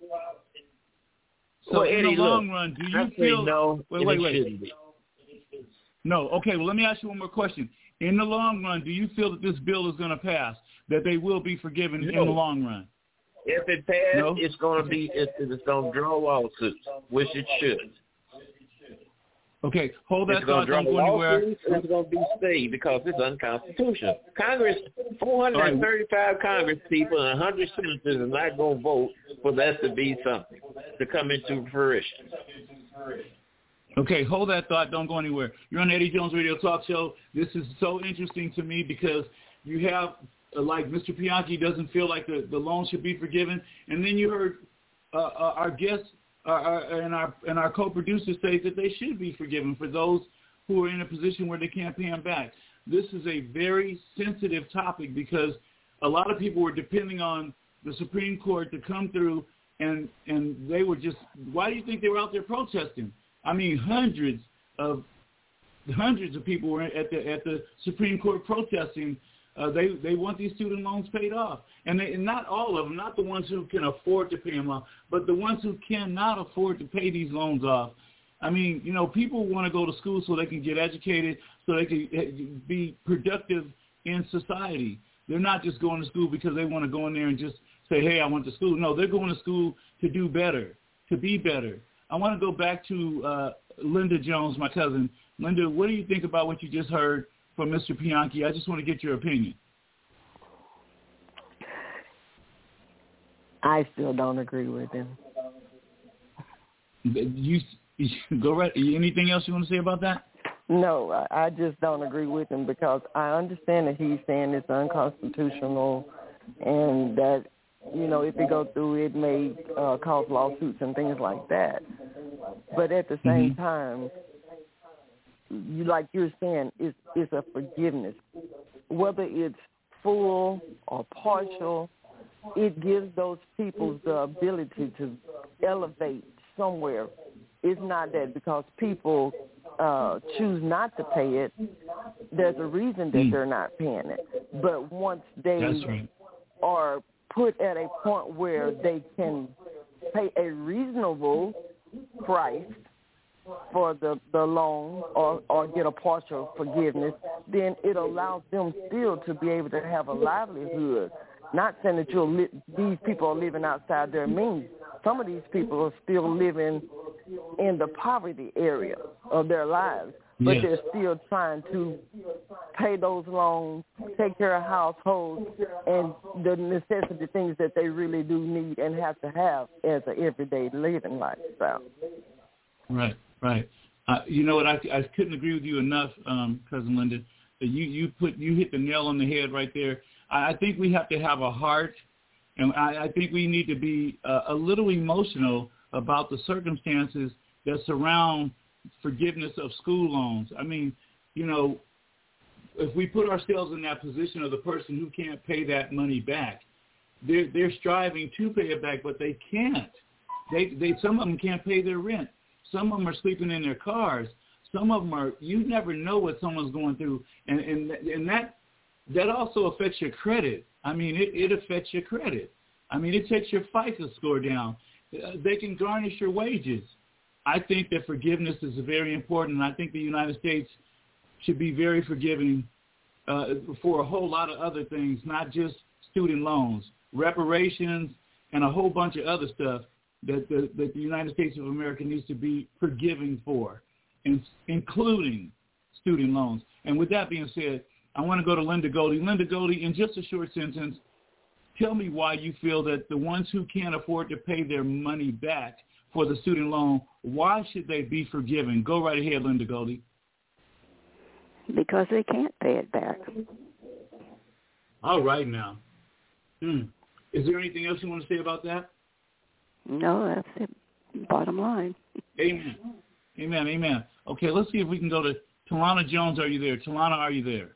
So well, in the long run, do you feel? No, wait. No. Okay. Well, let me ask you one more question. In the long run, do you feel that this bill is going to pass? That they will be forgiven in the long run? If it passes, it's going to be. It's going to draw lawsuits, which it should. Okay, hold that thought. Don't go anywhere. It's going to be stayed because it's unconstitutional. Congress, 435 Congress people and 100 senators are not going to vote for that to be something, to come into fruition. Okay, hold that thought. Don't go anywhere. You're on the Eddie Jones Radio Talk Show. This is so interesting to me because you have, like, Mr. Bianchi doesn't feel like the loan should be forgiven. And then you heard our guests and our co-producers say that they should be forgiven for those who are in a position where they can't pay them back. This is a very sensitive topic because a lot of people were depending on the Supreme Court to come through, and they were just, why do you think they were out there protesting? I mean, hundreds of hundreds of people were at the Supreme Court protesting. They want these student loans paid off, and not all of them, not the ones who can afford to pay them off, but the ones who cannot afford to pay these loans off. I mean, people want to go to school so they can get educated, so they can be productive in society. They're not just going to school because they want to go in there and just say, hey, I went to school. No, they're going to school to do better, to be better. I want to go back to Linda Jones, my cousin. Linda, what do you think about what you just heard from Mr. Bianchi? I just want to get your opinion. I still don't agree with him. You go right. Anything else you want to say about that? No, I just don't agree with him because I understand that he's saying it's unconstitutional and that, if it goes through, it may cause lawsuits and things like that. But at the same time, like you're saying, it's a forgiveness. Whether it's full or partial, it gives those people the ability to elevate somewhere. It's not that because people choose not to pay it, there's a reason that they're not paying it. But once they are put at a point where they can pay a reasonable price for the loan or get a partial forgiveness, then it allows them still to be able to have a livelihood. Not saying that these people are living outside their means. Some of these people are still living in the poverty area of their lives, but they're still trying to pay those loans, take care of households, and the necessity things that they really do need and have to have as an everyday living lifestyle. Right. You know what? I couldn't agree with you enough, Cousin Linda. You hit the nail on the head right there. I think we have to have a heart, and I think we need to be a little emotional about the circumstances that surround forgiveness of school loans. I mean, if we put ourselves in that position of the person who can't pay that money back, they're striving to pay it back, but they can't. Some of them can't pay their rent. Some of them are sleeping in their cars. Some of them are. You never know what someone's going through, and that also affects your credit. I mean, it affects your credit. I mean, it takes your FICO score down. They can garnish your wages. I think that forgiveness is very important, and I think the United States should be very forgiving for a whole lot of other things, not just student loans, reparations, and a whole bunch of other stuff that the United States of America needs to be forgiving for, including student loans. And with that being said, I want to go to Linda Goldie. Linda Goldie, in just a short sentence, tell me why you feel that the ones who can't afford to pay their money back for the student loan, why should they be forgiven? Go right ahead, Linda Goldie. Because they can't pay it back. All right now. Is there anything else you want to say about that? No, that's the bottom line. Amen. Okay, let's see if we can go to Talana Jones. Are you there? Talana, are you there?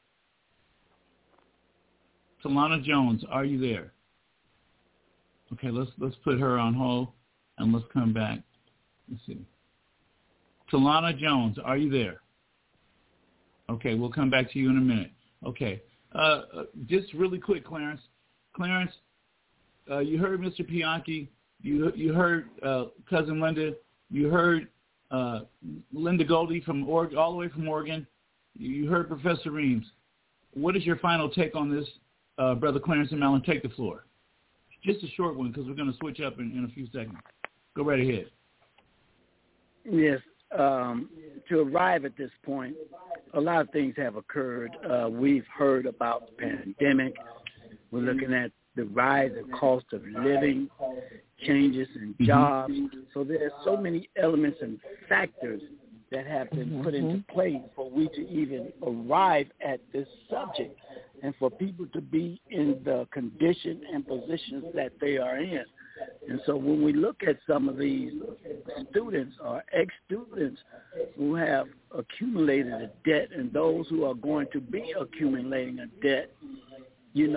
Talana Jones, are you there? Okay, let's put her on hold and let's come back. Let's see. Talana Jones, are you there? Okay, we'll come back to you in a minute. Okay, just really quick, Clarence. Clarence, you heard Mr. Bianchi. You heard Cousin Linda. You heard Linda Goldie from all the way from Oregon. You heard Professor Reams. What is your final take on this, Brother Clarence and Mellon? Take the floor. Just a short one because we're going to switch up in a few seconds. Go right ahead. Yes. To arrive at this point, a lot of things have occurred. We've heard about the pandemic. We're looking at the rise in cost of living, changes in jobs. So there are so many elements and factors that have been put into place for we to even arrive at this subject and for people to be in the condition and positions that they are in. And so when we look at some of these students or ex-students who have accumulated a debt and those who are going to be accumulating a debt, they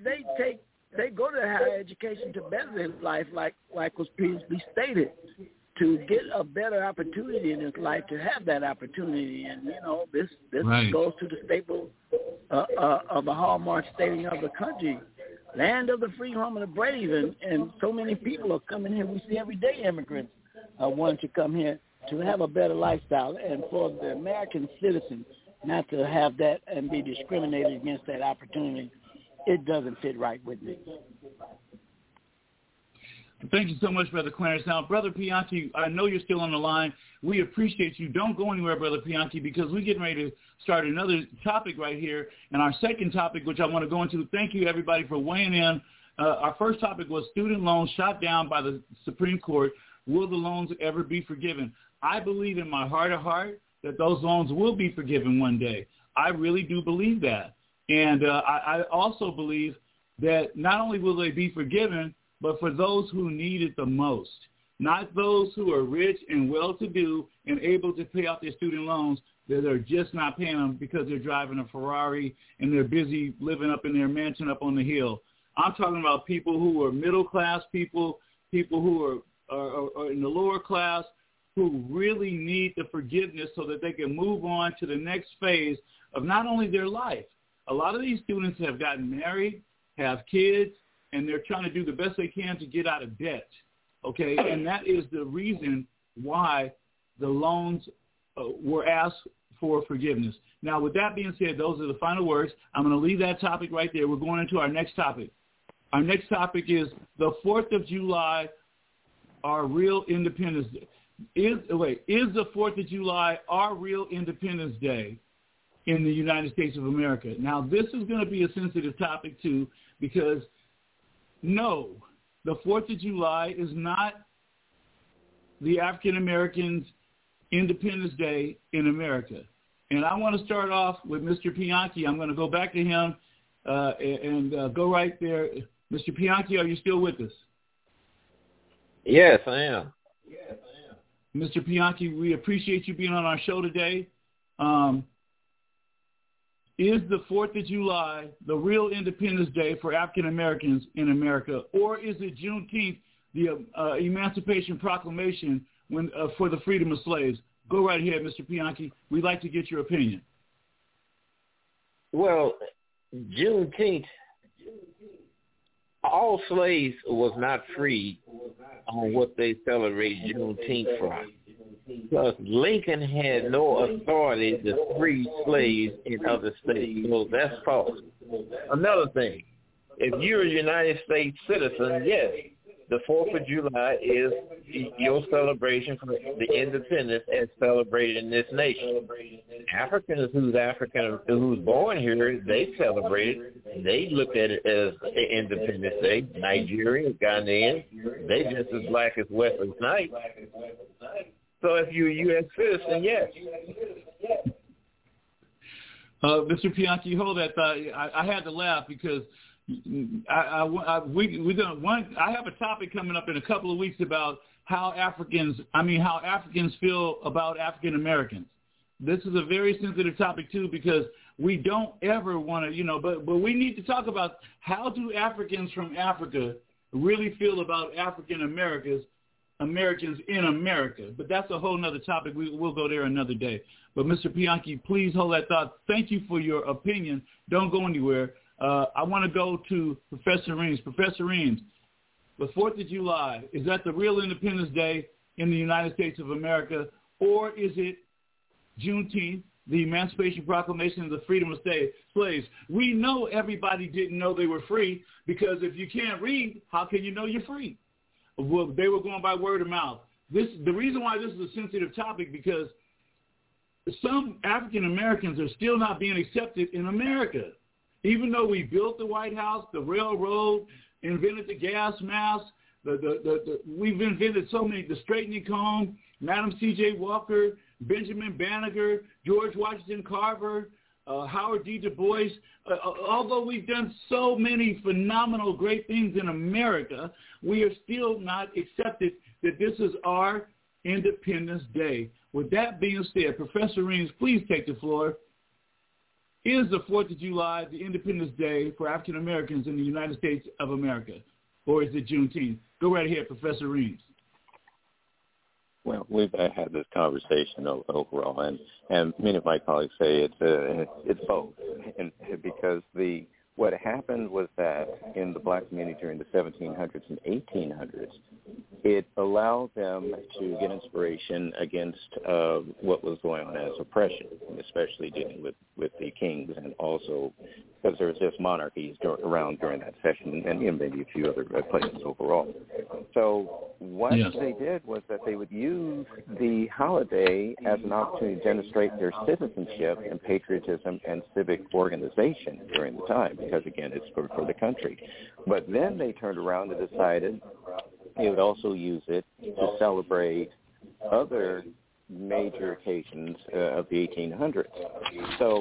go to higher education to better their life, like was previously stated. to get a better opportunity in his life, to have that opportunity. And, this right. goes to the staple of the hallmark stating of the country, land of the free, home of the brave. And so many people are coming here. We see every day immigrants wanting to come here to have a better lifestyle. And for the American citizen not to have that and be discriminated against that opportunity, it doesn't fit right with me. Thank you so much, Brother Clarence. Now, Brother Pianki, I know you're still on the line. We appreciate you. Don't go anywhere, Brother Pianki, because we're getting ready to start another topic right here. And our second topic, which I want to go into, thank you, everybody, for weighing in. Our first topic was student loans shot down by the Supreme Court. Will the loans ever be forgiven? I believe in my heart of heart that those loans will be forgiven one day. I really do believe that. And I also believe that not only will they be forgiven, but for those who need it the most, not those who are rich and well-to-do and able to pay off their student loans that are just not paying them because they're driving a Ferrari and they're busy living up in their mansion up on the hill. I'm talking about people who are middle-class people who are in the lower class, who really need the forgiveness so that they can move on to the next phase of not only their life. A lot of these students have gotten married, have kids, and they're trying to do the best they can to get out of debt, okay? And that is the reason why the loans were asked for forgiveness. Now, with that being said, those are the final words. I'm going to leave that topic right there. We're going into our next topic. Our next topic is the 4th of July, our real Independence Day. Is the 4th of July our real Independence Day in the United States of America? Now, this is going to be a sensitive topic, too, because no, the 4th of July is not the African Americans' Independence Day in America. And I want to start off with Mr. Pianki. I'm going to go back to him and go right there. Mr. Pianki, are you still with us? Yes, I am. Mr. Pianki, we appreciate you being on our show today. Is the 4th of July the real Independence Day for African Americans in America, or is it Juneteenth, the Emancipation Proclamation for the freedom of slaves? Go right ahead, Mr. Pianki. We'd like to get your opinion. Well, Juneteenth, all slaves was not free on what they celebrate Juneteenth from. Because Lincoln had no authority to free slaves in other states. So that's false. Another thing, if you're a United States citizen, yes, the 4th of July is your celebration for the independence as celebrated in this nation. Africans who's born here, they celebrate it. They look at it as Independence Day. Nigerians, Ghanaians, they just as black as Wesley Snipes. So if you're a U.S. citizen, yes. Mr. Pianki, hold that thought. I had to laugh because I have a topic coming up in a couple of weeks about how Africans feel about African Americans. This is a very sensitive topic too, because we don't ever want to, but we need to talk about how do Africans from Africa really feel about African Americans in America. But that's a whole nother topic. We'll go there another day. But Mr. Pianki, please hold that thought. Thank you for your opinion. Don't go anywhere. I want to go to Professor Reams. Professor Reams, the 4th of July, is that the real Independence Day in the United States of America, or is it Juneteenth, the Emancipation Proclamation of the freedom of slaves? We know everybody didn't know they were free, because if you can't read, how can you know you're free? Well, they were going by word of mouth. The reason why this is a sensitive topic, because some African Americans are still not being accepted in America. Even though we built the White House, the railroad, invented the gas mask, we've invented so many, the straightening comb, Madam C.J. Walker, Benjamin Banneker, George Washington Carver, Howard D. Du Bois. Although we've done so many phenomenal, great things in America, we are still not accepted that this is our Independence Day. With that being said, Professor Reams, please take the floor. Is the 4th of July the Independence Day for African Americans in the United States of America, or is it Juneteenth? Go right ahead, Professor Reams. we've had this conversation overall, and many of my colleagues say it's both, and because what happened was that in the black community during the 1700s and 1800s, it allowed them to get inspiration against what was going on as oppression, especially dealing with the kings, and also because there was just monarchies around during that session, and maybe a few other places overall. So what they did was that they would use the holiday as an opportunity to demonstrate their citizenship and patriotism and civic organization during the time, because, again, it's for the country. But then they turned around and decided they would also use it to celebrate other major occasions of the 1800s. So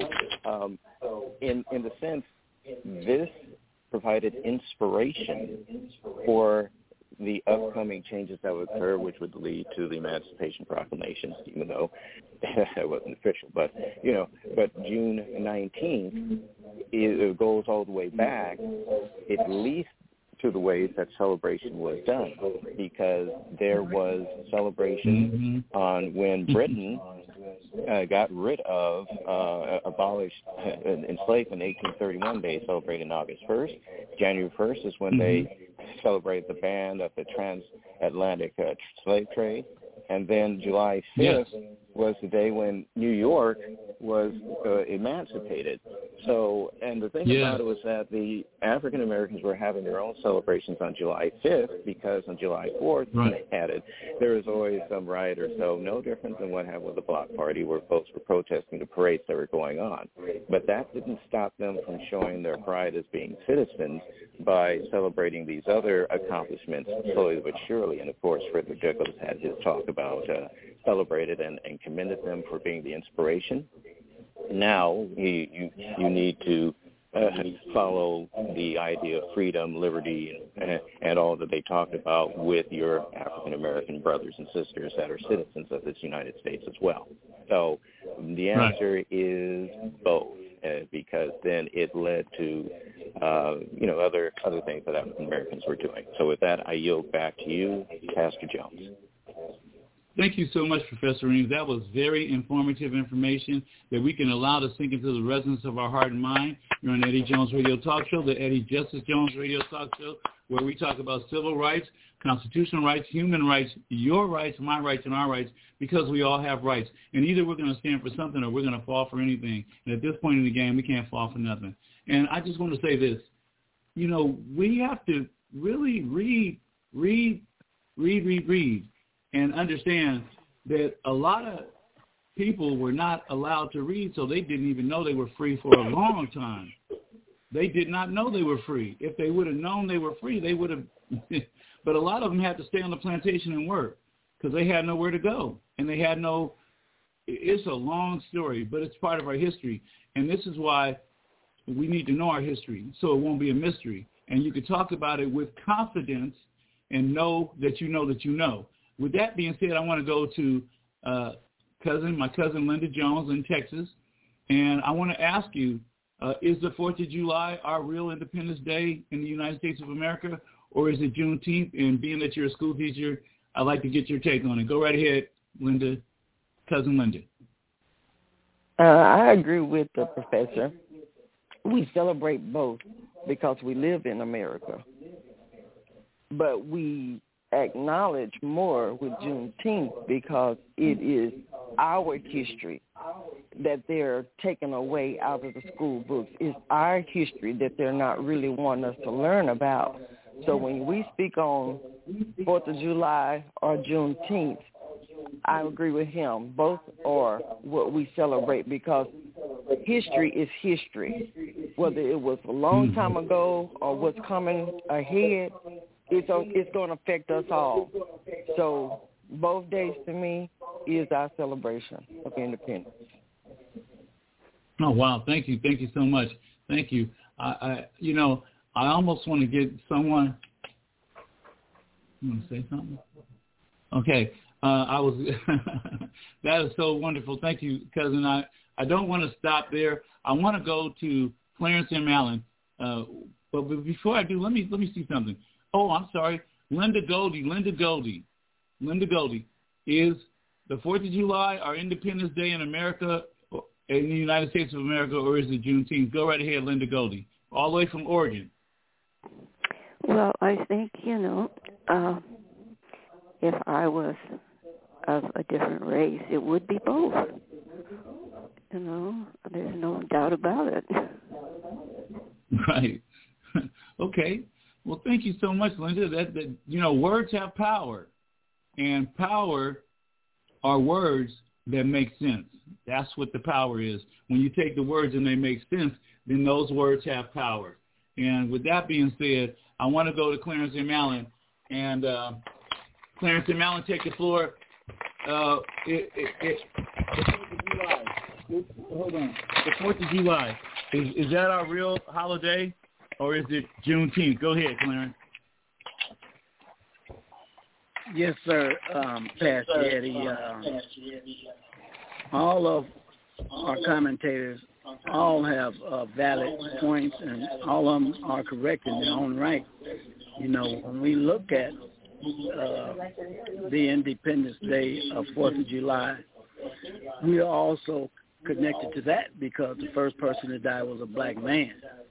in the sense, this provided inspiration for the upcoming changes that would occur, which would lead to the Emancipation Proclamation, even though it wasn't official. But June 19th, it goes all the way back, at least to the ways that celebration was done, because there was celebration on when Britain got rid of, abolished, enslaved in 1831. They celebrated August 1st. January 1st is when they celebrated the ban of the transatlantic slave trade. And then July 5th was the day when New York was emancipated. So, and the thing about it was that the African Americans were having their own celebrations on July 5th, because on July 4th, there was always some riot or so, no different than what happened with the Block Party, where folks were protesting the parades that were going on. But that didn't stop them from showing their pride as being citizens by celebrating these other accomplishments slowly but surely. And, of course, Frederick Douglass had his talk about celebrated and commended them for being the inspiration. Now you need to follow the idea of freedom, liberty, and all that they talked about with your African-American brothers and sisters that are citizens of this United States as well. So the answer is both, because then it led to other things that African-Americans were doing. So with that, I yield back to you, Pastor Jones. Thank you so much, Professor Reams. That was very informative information that we can allow to sink into the resonance of our heart and mind. You're on the Eddie Jones Radio Talk Show, the Eddie Justice Jones Radio Talk Show, where we talk about civil rights, constitutional rights, human rights, your rights, my rights, and our rights, because we all have rights. And either we're going to stand for something or we're going to fall for anything. And at this point in the game, we can't fall for nothing. And I just want to say this. We have to really read, and understand that a lot of people were not allowed to read, so they didn't even know they were free for a long time. They did not know they were free. If they would have known they were free, they would have. But a lot of them had to stay on the plantation and work because they had nowhere to go. And they had no – it's a long story, but it's part of our history. And this is why we need to know our history so it won't be a mystery. And you can talk about it with confidence and know that you know that you know. With that being said, I want to go to my cousin Linda Jones in Texas, and I want to ask you, is the 4th of July our real Independence Day in the United States of America, or is it Juneteenth? And being that you're a school teacher, I'd like to get your take on it. Go right ahead, Linda, cousin Linda. I agree with the professor. We celebrate both because we live in America, but we acknowledge more with Juneteenth because it is our history that they're taking away out of the school books. It's our history that they're not really wanting us to learn about. So when we speak on 4th of July or Juneteenth, I agree with him. Both are what we celebrate because history is history. Whether it was a long time ago or what's coming ahead, it's going to affect us all. So both days to me is our celebration of independence. Oh, wow. Thank you. Thank you so much. Thank you. I almost want to get someone. You want to say something? Okay. That is so wonderful. Thank you, cousin. I don't want to stop there. I want to go to Clarence M. Allen. But before I do, let me see something. Oh, I'm sorry. Linda Goldie is the 4th of July or Independence Day in America, in the United States of America, or is it Juneteenth? Go right ahead, Linda Goldie, all the way from Oregon. Well, I think, if I was of a different race, it would be both. There's no doubt about it. Right. Okay. Well, thank you so much, Linda. That words have power, and power are words that make sense. That's what the power is. When you take the words and they make sense, then those words have power. And with that being said, I want to go to Clarence M. Allen. And Clarence M. Allen, take the floor. The 4th of July. Hold on. The 4th of July. Is that our real holiday, or is it Juneteenth? Go ahead, Clarence. Yes, sir, Pastor Eddie. All of our commentators all have valid points, and all of them are correct in their own right. When we look at the Independence Day of 4th of July, we are also connected to that because the first person to die was a black man.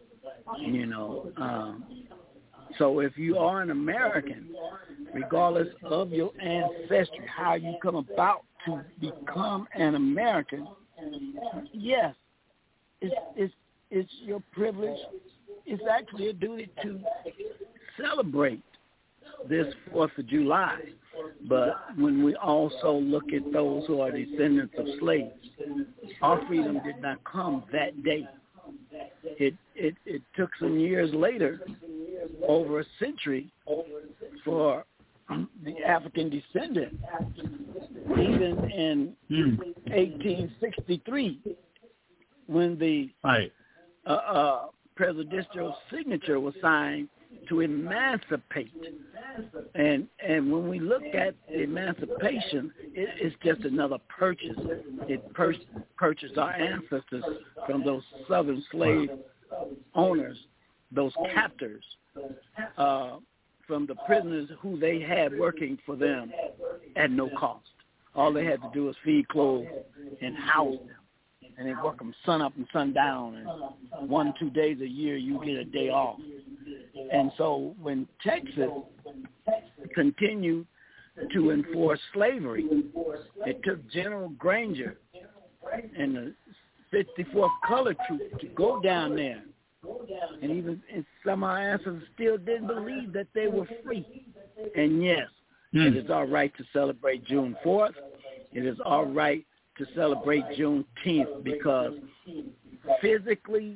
So if you are an American, regardless of your ancestry, how you come about to become an American, yes, it's your privilege. It's actually a duty to celebrate this 4th of July. But when we also look at those who are descendants of slaves, our freedom did not come that day. It took some years later, over a century, for the African descendant. Even in 1863, when the presidential signature was signed to emancipate. And when we look at emancipation, it's just another purchase. It purchased our ancestors from those southern slave owners, those captors, from the prisoners who they had working for them at no cost. All they had to do was feed, clothe, and house them. And they work them sun up and sun down, and 1-2 days a year you get a day off. And so when Texas continued to enforce slavery, it took General Granger and the 54th Colored Troop to go down there. And even some of our ancestors still didn't believe that they were free. And yes, it is our right to celebrate June 4th. It is our right to celebrate Juneteenth because physically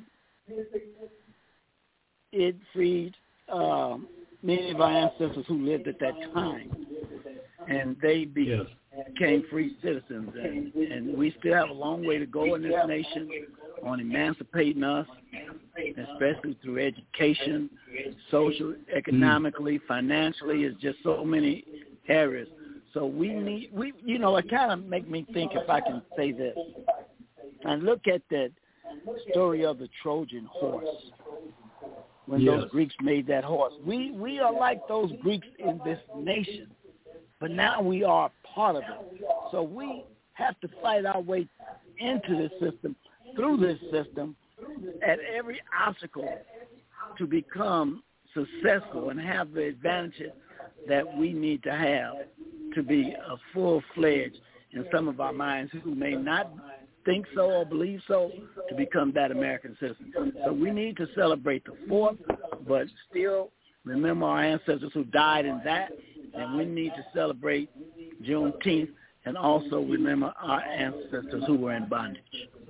it freed many of our ancestors who lived at that time, and they became free citizens. And we still have a long way to go in this nation on emancipating us, especially through education, social, economically, financially. It's just so many areas. So it kind of make me think, if I can say this. I look at that story of the Trojan horse. When those Greeks made that horse. We are like those Greeks in this nation, but now we are part of it. So we have to fight our way into this system, through this system, at every obstacle to become successful and have the advantages that we need to have to be a full-fledged, in some of our minds who may not think so or believe so, to become that American citizen. So we need to celebrate the 4th, but still remember our ancestors who died in that, and we need to celebrate Juneteenth and also remember our ancestors who were in bondage.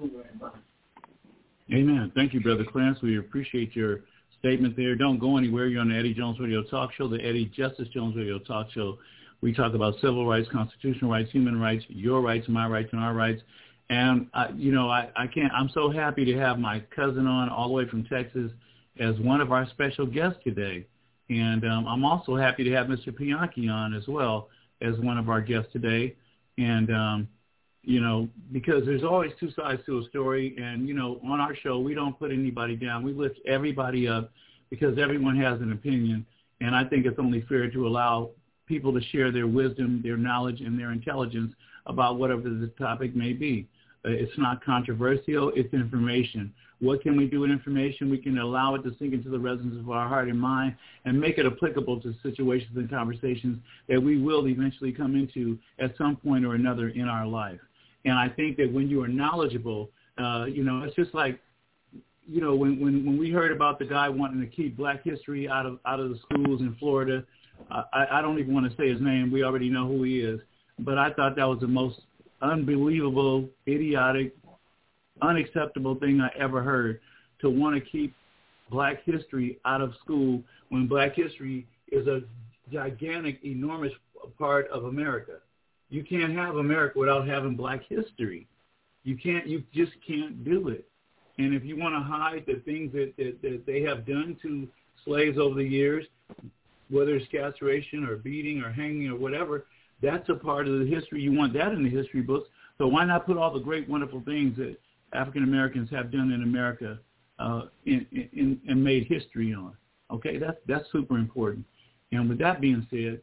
Amen. Thank you, Brother Clarence. We appreciate your statement there. Don't go anywhere. You're on the Eddie Jones Radio Talk Show, the Eddie Justice Jones Radio Talk Show. We talk about civil rights, constitutional rights, human rights, your rights, my rights, and our rights. And, I can't, I'm so happy to have my cousin on all the way from Texas as one of our special guests today. And I'm also happy to have Mr. Pianki on as well as one of our guests today. And, because there's always two sides to a story. And, on our show, we don't put anybody down. We lift everybody up because everyone has an opinion. And I think it's only fair to allow people to share their wisdom, their knowledge, and their intelligence about whatever the topic may be. It's not controversial. It's information. What can we do with information? We can allow it to sink into the resonance of our heart and mind and make it applicable to situations and conversations that we will eventually come into at some point or another in our life. And I think that when you are knowledgeable, it's just like, when we heard about the guy wanting to keep Black history out of the schools in Florida, I don't even want to say his name. We already know who he is. But I thought that was the most unbelievable, idiotic, unacceptable thing I ever heard, to want to keep Black history out of school when Black history is a gigantic, enormous part of America. You can't have America without having Black history. You just can't do it. And if you want to hide the things that they have done to slaves over the years, whether it's castration or beating or hanging or whatever, that's a part of the history. You want that in the history books. So why not put all the great, wonderful things that African Americans have done in America and made history on? Okay, that's super important. And with that being said,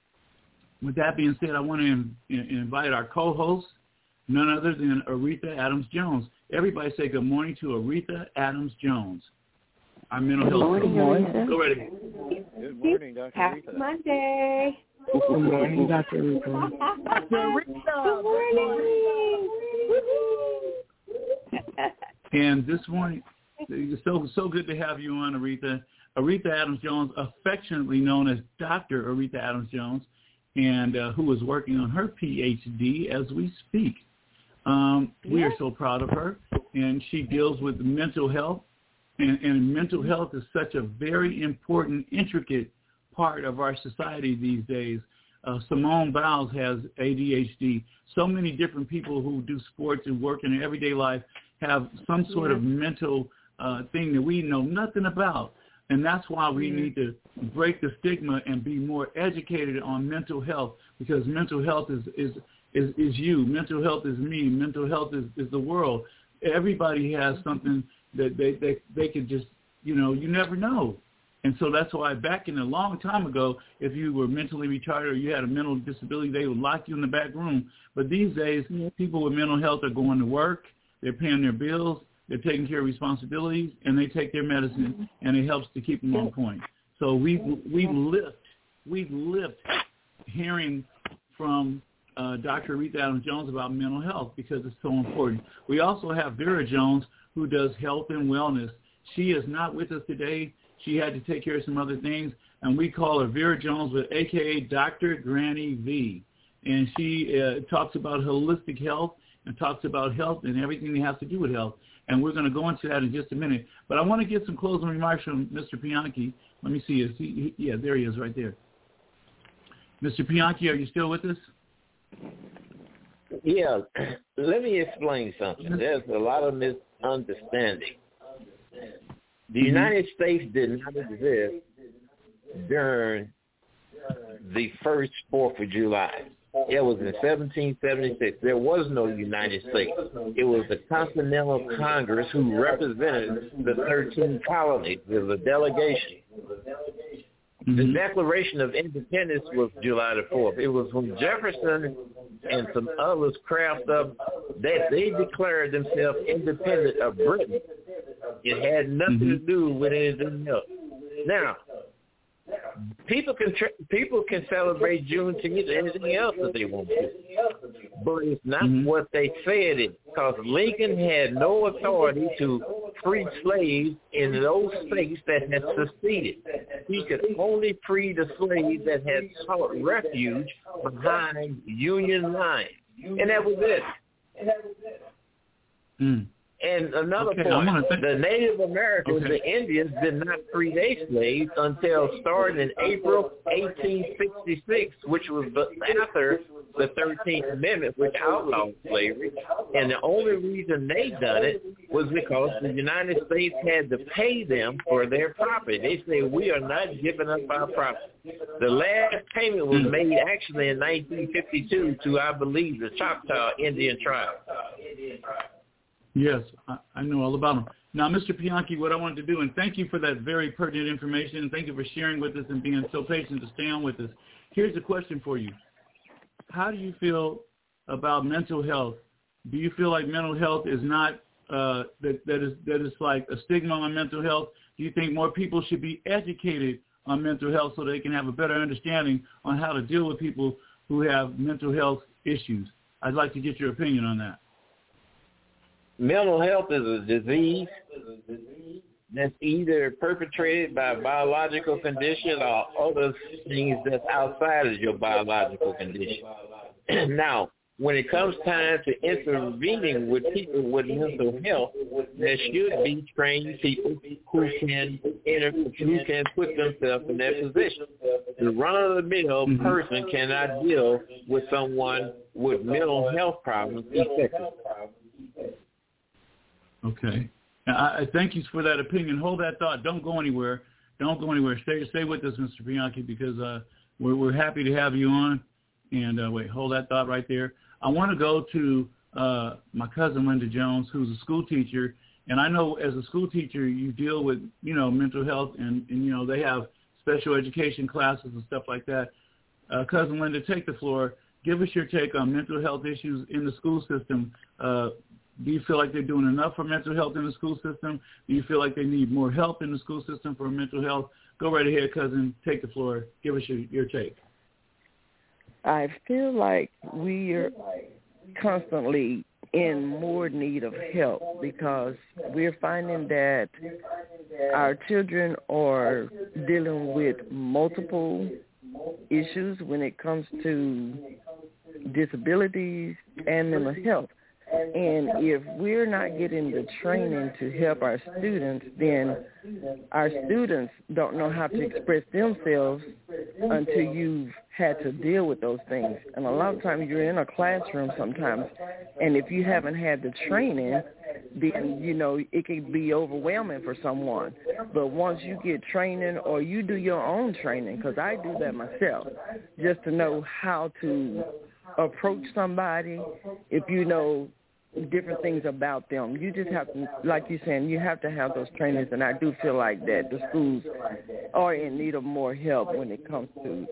I want to invite our co-host, none other than Aretha Adams-Jones. Everybody say good morning to Aretha Adams-Jones, our mental health. Good morning. Go right ahead. Good morning, Dr. Happy Aretha. Monday. Good morning, Dr. Aretha. Dr. Aretha. Good morning. And this morning, it's so good to have you on, Aretha. Aretha Adams-Jones, affectionately known as Dr. Aretha Adams-Jones, and who is working on her PhD as we speak. We are so proud of her, and she deals with mental health, and mental health is such a very important, intricate part of our society these days. Simone Biles has ADHD. So many different people who do sports and work in their everyday life have some sort of mental thing that we know nothing about. And that's why we need to break the stigma and be more educated on mental health, because mental health is you. Mental health is me. Mental health is the world. Everybody has something that they could just, you never know. And so that's why back in a long time ago, if you were mentally retarded or you had a mental disability, they would lock you in the back room. But these days, people with mental health are going to work, they're paying their bills, they're taking care of responsibilities, and they take their medicine, and it helps to keep them on point. So we lift hearing from Dr. Aretha Adams-Jones about mental health because it's so important. We also have Vera Jones, who does health and wellness. She is not with us today. She had to take care of some other things, and we call her Vera Jones, but a.k.a. Dr. Granny V. And she talks about holistic health and talks about health and everything that has to do with health. And we're going to go into that in just a minute. But I want to get some closing remarks from Mr. Pianki. Let me see. Yeah, there he is right there. Mr. Pianki, are you still with us? Yeah. Let me explain something. There's a lot of misunderstanding. The United States did not exist during the first 4th of July. It was in 1776. There was no United States. It was the Continental Congress who represented the 13 colonies. It was a delegation. The Declaration of Independence was July the 4th. It was when Jefferson and some others crafted up that they declared themselves independent of Britain. It had nothing to do with anything else. Now, people can celebrate Juneteenth or anything else that they want to, but it's not what they said it. Because Lincoln had no authority to free slaves in those states that had seceded. He could only free the slaves that had sought refuge behind Union lines, and that was it. And another point, the Native Americans, the Indians, did not free their slaves until starting in April 1866, which was after the 13th Amendment, which outlawed slavery. And the only reason they done it was because the United States had to pay them for their property. They said, we are not giving up our property. The last payment was made actually in 1952 to, I believe, the Choctaw Indian tribe. Yes, I know all about them. Now, Mr. Pianki, what I wanted to do, and thank you for that very pertinent information, and thank you for sharing with us and being so patient to stay on with us, here's a question for you. How do you feel about mental health? Do you feel like mental health is not that is like a stigma on mental health? Do you think more people should be educated on mental health so they can have a better understanding on how to deal with people who have mental health issues? I'd like to get your opinion on that. Mental health is a disease that's either perpetrated by a biological condition or other things that's outside of your biological condition. Now, when it comes time to intervening with people with mental health, there should be trained people who can put themselves in that position. The run-of-the-mill person cannot deal with someone with mental health problems effectively. Okay. Now, I thank you for that opinion. Hold that thought. Don't go anywhere. Don't go anywhere. Stay with us, Mr. Bianchi, because we're happy to have you on. And wait, hold that thought right there. I want to go to my cousin Linda Jones, who's a school teacher. And I know as a school teacher, you deal with, mental health and they have special education classes and stuff like that. Cousin Linda, take the floor. Give us your take on mental health issues in the school system. Do you feel like they're doing enough for mental health in the school system? Do you feel like they need more help in the school system for mental health? Go right ahead, cousin. Take the floor. Give us your take. I feel like we are constantly in more need of help because we're finding that our children are dealing with multiple issues when it comes to disabilities and mental health. And if we're not getting the training to help our students, then our students don't know how to express themselves until you've had to deal with those things. And a lot of times you're in a classroom sometimes, and if you haven't had the training, then, it can be overwhelming for someone. But once you get training or you do your own training, because I do that myself, just to know how to approach somebody, if you know different things about them. You just have to, like you're saying, you have to have those trainings, and I do feel like that the schools are in need of more help when it comes to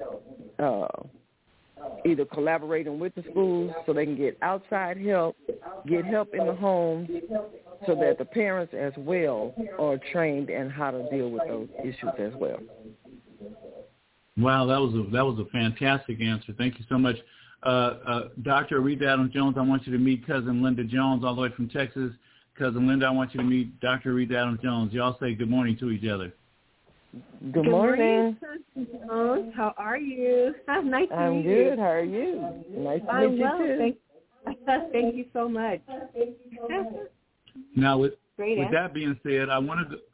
either collaborating with the schools so they can get outside help, get help in the homes, so that the parents as well are trained in how to deal with those issues as well. Wow, that was a fantastic answer. Thank you so much. Dr. Aretha Adams-Jones, I want you to meet Cousin Linda Jones all the way from Texas. Cousin Linda, I want you to meet Dr. Aretha Adams-Jones. Y'all say good morning to each other. Good morning. Cousin Jones. How are you? Nice to meet you. I'm good. How are you? Nice to meet you too. Thank you so much. Now, with that being said, I want to.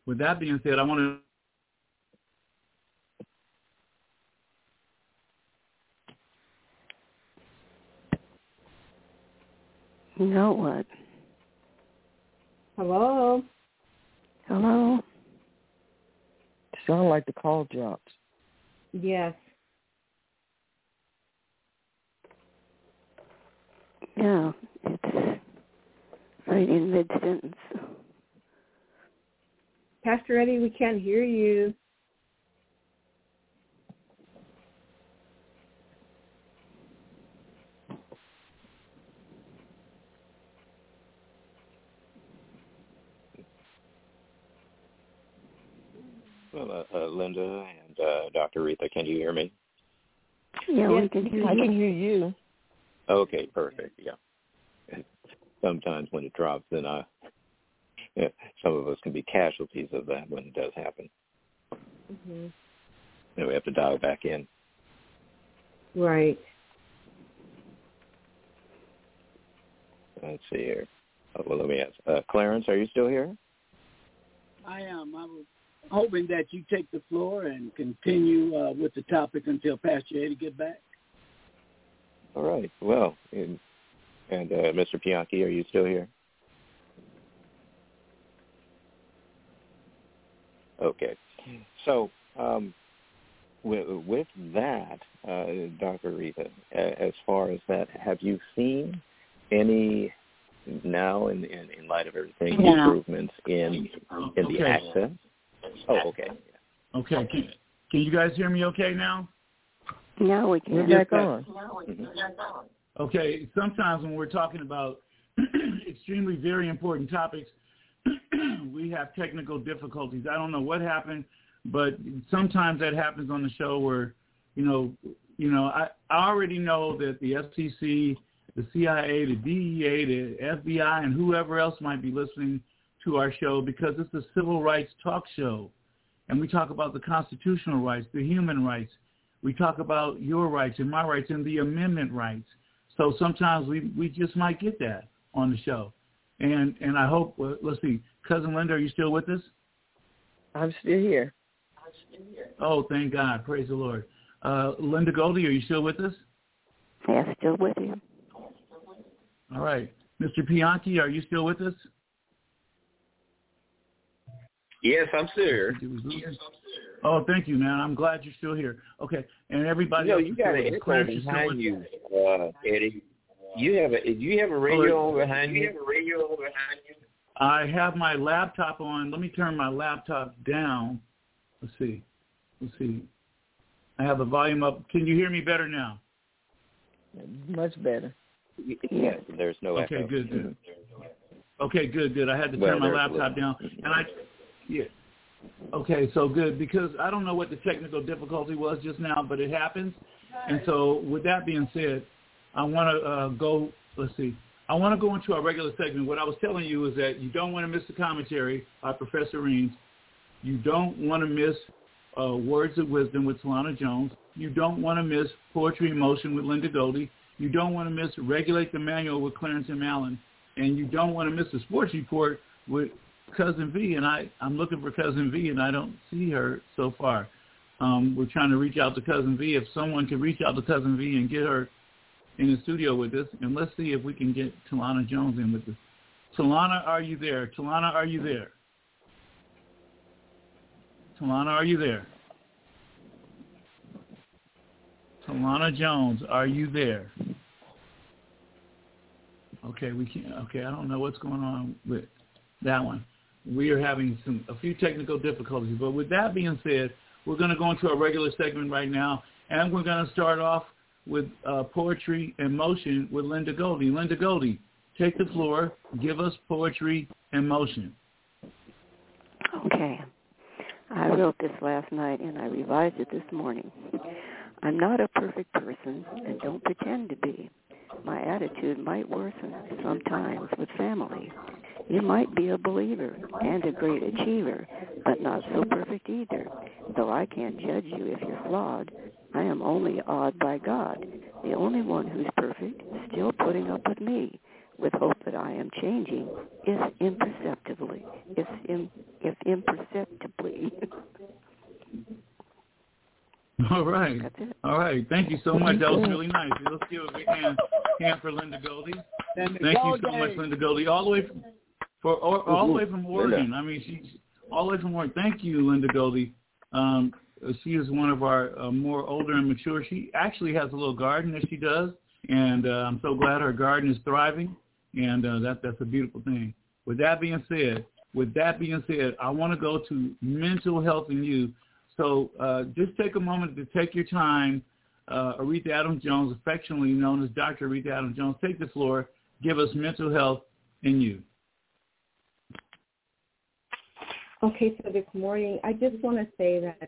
Now what? Hello? Hello? Sound like the call drops. Yes. Yeah, it's right in mid-sentence. Pastor Eddie, we can't hear you. Well, Linda and Dr. Aretha, can you hear me? Yeah, we can hear you. I can hear you. Okay, perfect. Yeah. Sometimes when it drops, then some of us can be casualties of that when it does happen. Mm-hmm. And we have to dial back in. Right. Let's see here. Well, let me ask. Clarence, are you still here? I am. I was hoping that you take the floor and continue with the topic until Pastor Eddie get back. All right. Well, and Mr. Bianchi, are you still here? Okay. So with that, Dr. Aretha, as far as that, have you seen any now in light of everything improvements in the access? Oh, okay. Okay. Can you guys hear me okay now? Now we can. We're back on. Okay, sometimes when we're talking about extremely very important topics, we have technical difficulties. I don't know what happened, but sometimes that happens on the show where, I already know that the FCC, the CIA, the DEA, the FBI, and whoever else might be listening to our show because it's a civil rights talk show. And we talk about the constitutional rights, the human rights. We talk about your rights and my rights and the amendment rights. So sometimes we just might get that on the show. And I hope, let's see, Cousin Linda, are you still with us? I'm still here. Oh, thank God. Praise the Lord. Linda Goldie, are you still with us? Yes, still with you. All right. Mr. Bianchi, are you still with us? Yes, I'm still here. Oh, thank you, man. I'm glad you're still here. Okay, and everybody else. You got an echo behind you, Eddie. You have a radio on behind you. I have my laptop on. Let me turn my laptop down. Let's see. I have the volume up. Can you hear me better now? Much better. Yeah, there's no echo. Okay, good. Okay, good. I had to turn my laptop down, and Okay, so good, because I don't know what the technical difficulty was just now, but it happens. And so with that being said, I want to go into our regular segment. What I was telling you is that you don't want to miss the commentary by Professor Reams. You don't want to miss Words of Wisdom with Talana Jones. You don't want to miss Poetry in Motion with Linda Goldie. You don't want to miss Regulate the Manual with Clarence M. Allen. And you don't want to miss the Sports Report with Cousin V, and I'm looking for Cousin V, and I don't see her so far. We're trying to reach out to Cousin V. If someone could reach out to Cousin V and get her in the studio with us, and let's see if we can get Talana Jones in with us. Talana, are you there? Talana, are you there? Talana, are you there? Talana Jones, are you there? Okay, we can't. Okay, I don't know what's going on with that one. We are having a few technical difficulties. But with that being said, we're going to go into our regular segment right now, and we're going to start off with Poetry in Motion with Linda Goldie. Linda Goldie, take the floor. Give us Poetry in Motion. Okay. I wrote this last night, and I revised it this morning. I'm not a perfect person and don't pretend to be. My attitude might worsen sometimes with family. You might be a believer and a great achiever, but not so perfect either. Though I can't judge you if you're flawed, I am only awed by God, the only one who's perfect, still putting up with me, with hope that I am changing, if imperceptibly. All right. All right. Thank you so much. That was really nice. Let's give a big hand for Linda Goldie. Thank you so much, Linda Goldie. All the way from Oregon. I mean, she's all the way from Oregon. Thank you, Linda Goldie. She is one of our more older and mature. She actually has a little garden that she does, and I'm so glad her garden is thriving, and that's a beautiful thing. With that being said, I want to go to mental health in you. So just take a moment to take your time. Aretha Adams Jones, affectionately known as Dr. Aretha Adams Jones, take the floor. Give us mental health in you. Okay, so this morning, I just want to say that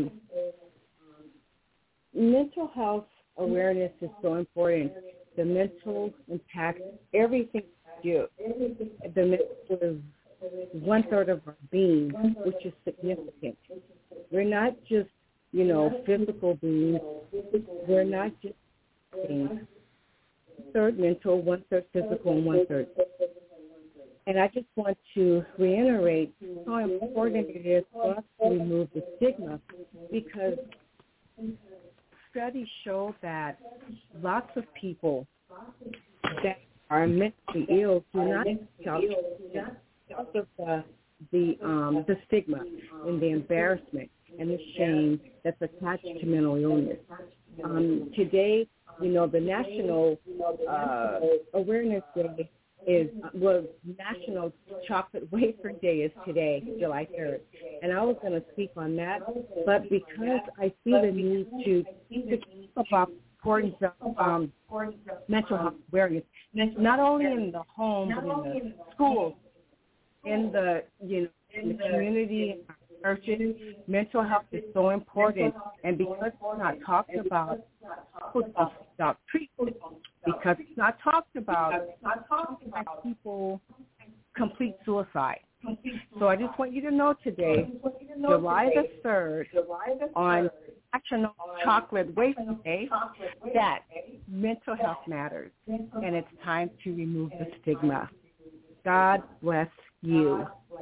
mental health awareness is so important. The mental impacts everything we do. The mental is 1/3 of our being, which is significant. We're not just, physical beings. We're not just beings. 1/3 mental, 1/3 physical, and 1/3. And I just want to reiterate how important it is for us to remove the stigma, because studies show that lots of people that are mentally ill do not because of the stigma and the embarrassment and the shame that's attached to mental illness. Today, the National Awareness Day is, National Chocolate Wafer Day is today, July 3rd. And I was going to speak on that, but because I see the need to speak about importance of mental health awareness, not only in the home, but in the schools, in the, in the community, in our churches, mental health is so important. And because it's not talked about, treatment, because it's not talked about, people complete suicide. So I just want you to know today, July the 3rd, on National Chocolate Wafer Day, that mental health matters, and it's time to remove the stigma. God bless you.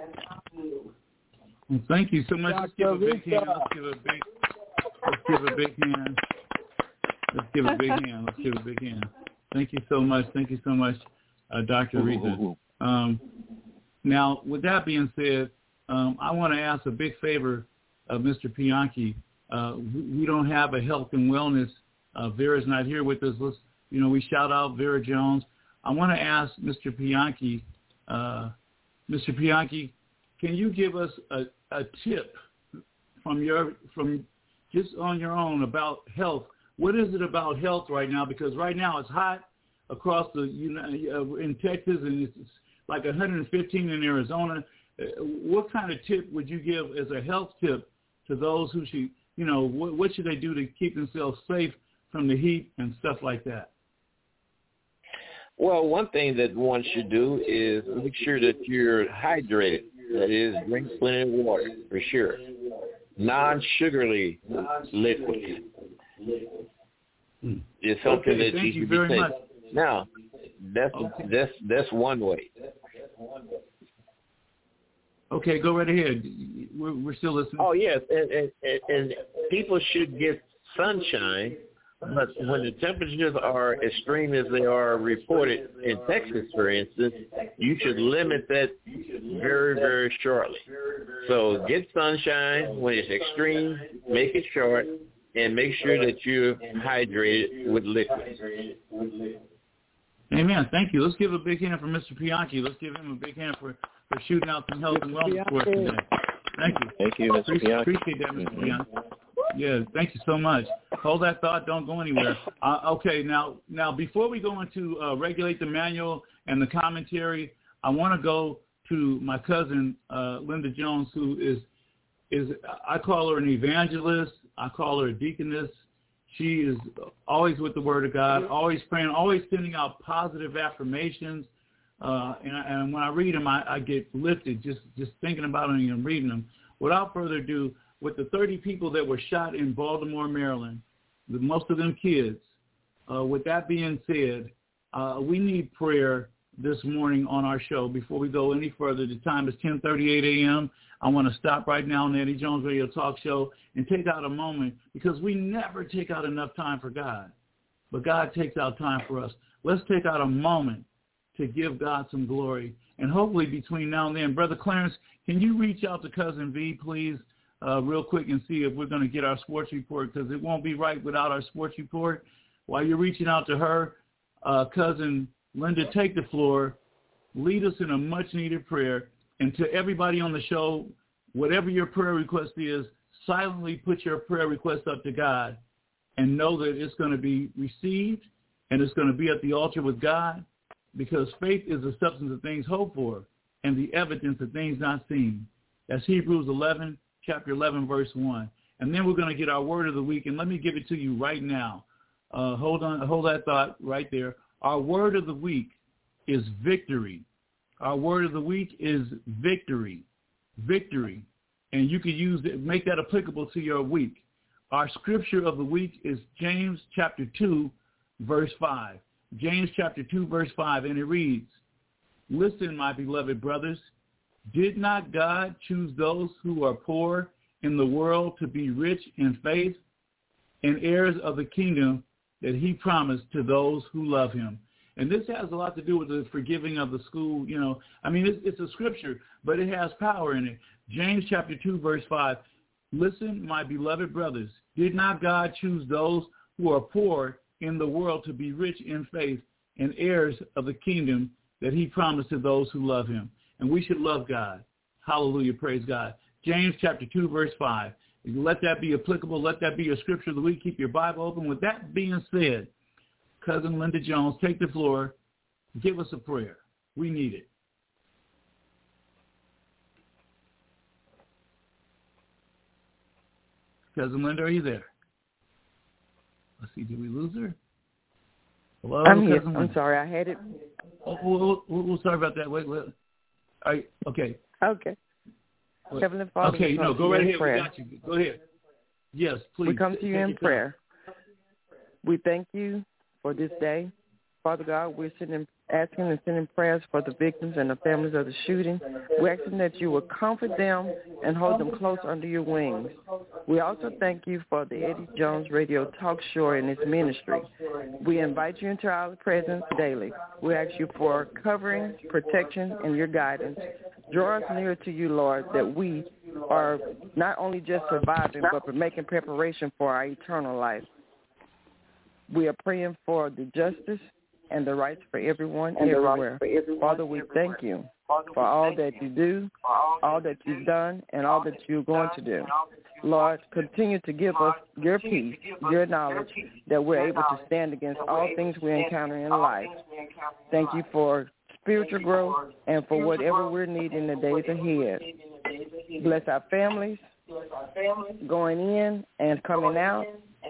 Well, thank you so much. Let's give a big hand. Let's give a big hand. Let's give a big hand. Thank you so much. Thank you so much, Dr. Rita. Now, with that being said, I want to ask a big favor of Mr. Pianki. We don't have a health and wellness. Vera's not here with us. We shout out Vera Jones. I want to ask Mr. Pianki, can you give us a tip from just on your own about health? What is it about health right now? Because right now it's hot across in Texas, and it's like 115 in Arizona. What kind of tip would you give as a health tip to those who should, what should they do to keep themselves safe from the heat and stuff like that? Well, one thing that one should do is make sure that you're hydrated. That is, drink plenty of water, for sure. Non-sugarly liquids. It's something that you should be taking. Much. Now, that's one way. Okay, go right ahead. We're still listening. Oh, yes, and people should get sunshine, but when the temperatures are extreme as they are reported in Texas, for instance, you should limit that very, very shortly. So get sunshine when it's extreme, make it short, and make sure that you're hydrated with liquids. Amen. Thank you. Let's give a big hand for Mr. Pianki. Let's give him a big hand for shooting out some health and wellness for us today. Thank you. Thank you, Mr. Pianki. Appreciate that, Mr. Pianki. Yeah, thank you so much. Hold that thought. Don't go anywhere. Okay, now before we go into Regulate the Manual and the commentary, I want to go to my cousin, Linda Jones, who is I call her an evangelist. I call her a deaconess. She is always with the Word of God, always praying, always sending out positive affirmations. And when I read them, I get lifted just thinking about them and reading them. Without further ado, with the 30 people that were shot in Baltimore, Maryland, most of them kids, with that being said, we need prayer this morning on our show. Before we go any further, the time is 10:38 a.m. I want to stop right now on the Eddie Jones Radio Talk Show and take out a moment, because we never take out enough time for God, but God takes out time for us. Let's take out a moment to give God some glory. And hopefully between now and then, Brother Clarence, can you reach out to Cousin V, please, real quick, and see if we're going to get our sports report, because it won't be right without our sports report. While you're reaching out to her, Cousin Linda, take the floor, lead us in a much-needed prayer, and to everybody on the show, whatever your prayer request is, silently put your prayer request up to God and know that it's going to be received and it's going to be at the altar with God, because faith is the substance of things hoped for and the evidence of things not seen. That's Hebrews 11, chapter 11, verse 1. And then we're going to get our word of the week, and let me give it to you right now. Hold that thought right there. Our word of the week is victory. Our word of the week is victory. Victory. And you can make that applicable to your week. Our scripture of the week is James chapter 2, verse 5. James chapter 2, verse 5, and it reads, "Listen, my beloved brothers, did not God choose those who are poor in the world to be rich in faith and heirs of the kingdom that he promised to those who love him?" And this has a lot to do with the forgiving of the school. It's a scripture, but it has power in it. James chapter 2, verse 5, "Listen, my beloved brothers, did not God choose those who are poor in the world to be rich in faith and heirs of the kingdom that he promised to those who love him. And we should love God. Hallelujah, praise God. James chapter 2, verse 5. Let that be applicable. Let that be your scripture of the week. Keep your Bible open. With that being said, Cousin Linda Jones, take the floor. Give us a prayer. We need it. Cousin Linda, are you there? Let's see, did we lose her? Hello, I'm here. Cousin I'm Linda. sorry, I had it. We'll sorry about that. Wait. Okay. Okay. Heavenly Father, okay, no, go right ahead. Prayer. We got you. Go ahead. Yes, please. We come to you in prayer. We thank you for this day. Father God, we're asking and sending prayers for the victims and the families of the shooting. We're asking that you will comfort them and hold them close under your wings. We also thank you for the Eddie Jones Radio Talk Show and its ministry. We invite you into our presence daily. We ask you for covering, protection, and your guidance. Draw us near to you, Lord, that we are not only just surviving, but making preparation for our eternal life. We are praying for the justice and the rights for everyone, everywhere. Father, we thank you for all that you do, all that you've done, and all that you're going to do. Lord, continue to give us your peace, your knowledge, that we're able to stand against all things we encounter in life. Thank you for spiritual growth and for whatever we're needing the days ahead. Bless our families going in and coming out.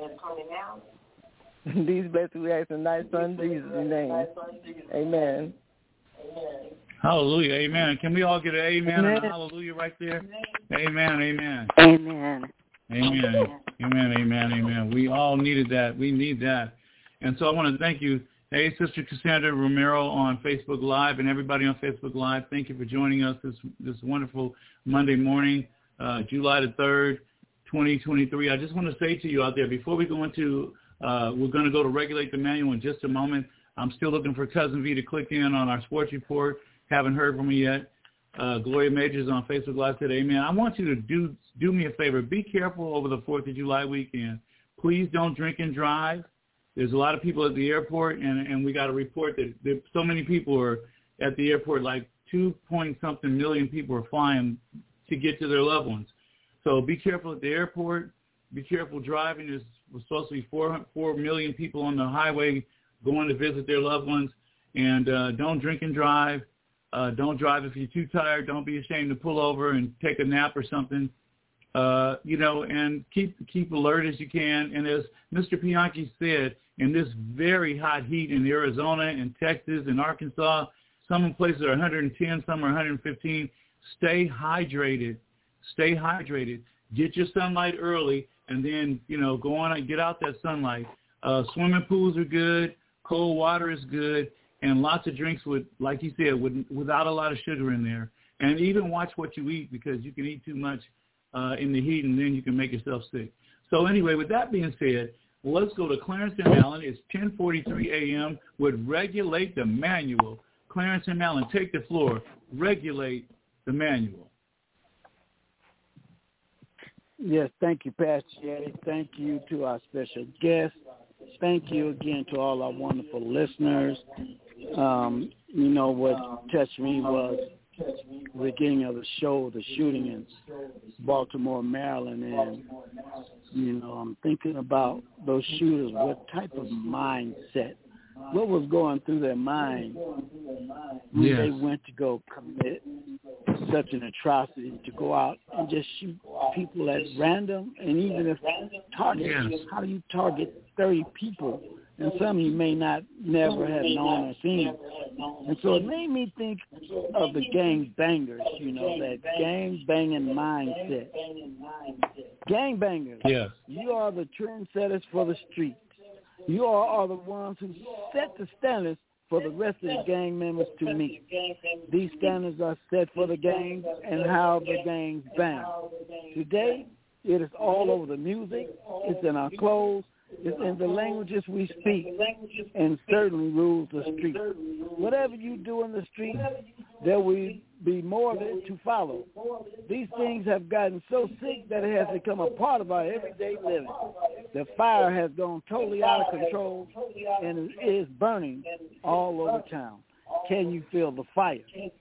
These blessings we ask in thy Son Jesus' name. Amen. Hallelujah. Amen. Can we all get an amen and a hallelujah right there? Amen. Amen. Amen. Amen. Amen. Amen. Amen. We all needed that. We need that. And so I want to thank you. Hey, Sister Cassandra Romero on Facebook Live and everybody on Facebook Live. Thank you for joining us this wonderful Monday morning, July the 3rd, 2023. I just want to say to you out there, before we go into we're going to go to Regulate the Manual in just a moment. I'm still looking for Cousin V to click in on our sports report. Haven't heard from me yet. Gloria Majors on Facebook Live said, amen. I want you to do me a favor. Be careful over the 4th of July weekend. Please don't drink and drive. There's a lot of people at the airport, and we got a report that so many people are at the airport, like 2-point-something million people are flying to get to their loved ones. So be careful at the airport. Be careful driving. There's supposed to be 4 million people on the highway going to visit their loved ones. And don't drink and drive. Don't drive if you're too tired. Don't be ashamed to pull over and take a nap or something. And keep alert as you can. And as Mr. Bianchi said, in this very hot heat in Arizona and Texas and Arkansas, some places are 110, some are 115. Stay hydrated. Stay hydrated. Get your sunlight early, and then, go on and get out that sunlight. Swimming pools are good. Cold water is good. And lots of drinks with, like you said, without a lot of sugar in there. And even watch what you eat, because you can eat too much in the heat, and then you can make yourself sick. So anyway, with that being said, let's go to Clarence and Allen. It's 10:43 a.m. with Regulate the Manual. Clarence and Allen, take the floor. Regulate the Manual. Yes, thank you, Pastor Eddie. Thank you to our special guests. Thank you again to all our wonderful listeners. What touched me was the beginning of the show, the shooting in Baltimore, Maryland, and, I'm thinking about those shooters, what type of mindset, what was going through their mind when they went to go commit such an atrocity, to go out and just shoot people at random, and even if how do you target 30 people, and some you may never have known or seen. And so it made me think of the gang bangers, that gang banging mindset. Gang bangers, you are the trendsetters for the streets. You are the ones who set the standards for the rest of the gang members to meet. These standards are set for the gangs and how the gangs bang. Today, it is all over the music. It's in our clothes. It's in the languages we speak, and certainly rules the street. Whatever you do in the street, there will be more of it to follow. These things have gotten so sick that it has become a part of our everyday living. The fire has gone totally out of control, and it is burning all over town. can you feel the fire?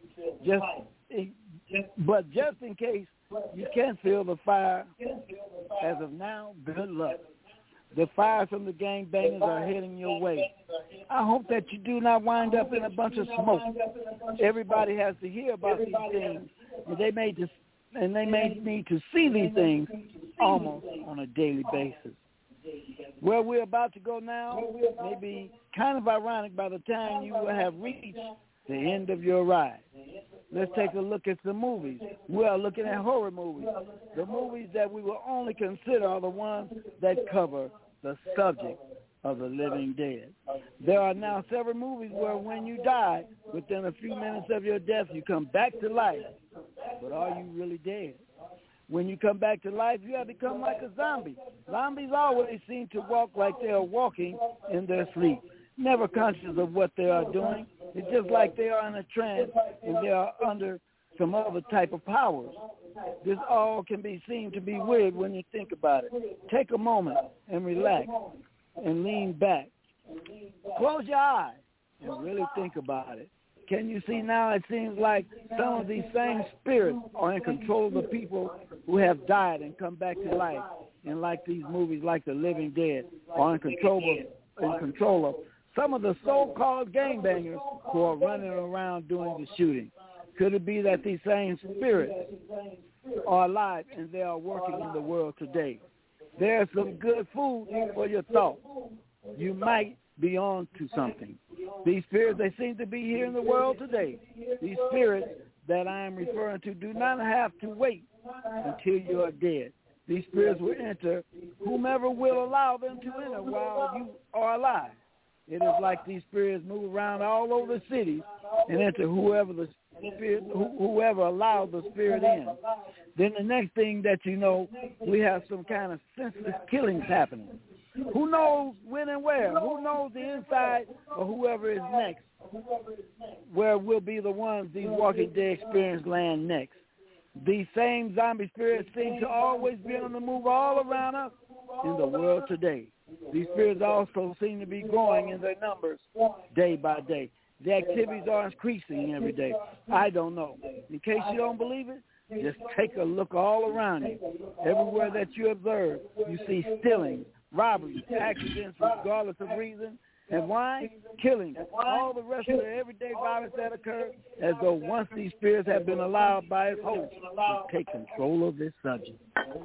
But just in case you can't feel the fire as of now, good luck. The fires from the gangbangers are heading your way. I hope that you do not wind up in a bunch of smoke. Everybody has to hear about these things, and they may need to see these things almost on a daily basis. Where we're about to go now may be kind of ironic by the time you will have reached the end of your ride. Let's take a look at some movies. We are looking at horror movies. The movies that we will only consider are the ones that cover the subject of the living dead. There are now several movies where when you die, within a few minutes of your death, you come back to life. But are you really dead? When you come back to life, you have become like a zombie. Zombies always seem to walk like they are walking in their sleep, never conscious of what they are doing. It's just like they are in a trance and they are under some other type of powers. This all can be seen to be weird when you think about it. Take a moment and relax and lean back. Close your eyes and really think about it. Can you see now? It seems like some of these same spirits are in control of the people who have died and come back to life. And like these movies, like The Living Dead, are in control of some of the so-called gangbangers who are running around doing the shooting. Could it be that these same spirits are alive and they are working in the world today? There's some good food for your thoughts. You might be on to something. These spirits, they seem to be here in the world today. These spirits that I am referring to do not have to wait until you are dead. These spirits will enter whomever will allow them to enter while you are alive. It is like these spirits move around all over the city and enter whoever allowed the spirit in. Then the next thing that you know, we have some kind of senseless killings happening. Who knows when and where? Who knows the inside of whoever is next? Where will be the ones these Walking Dead experience land next? These same zombie spirits seem to always be on the move all around us in the world today. These spirits also seem to be growing in their numbers day by day. The activities are increasing every day. I don't know. In case you don't believe it, just take a look all around you. Everywhere that you observe, you see stealing, robberies, accidents regardless of reason. And why? Killing. All the rest of the everyday violence that occurs, as though once these spirits have been allowed by its host to take control of this subject.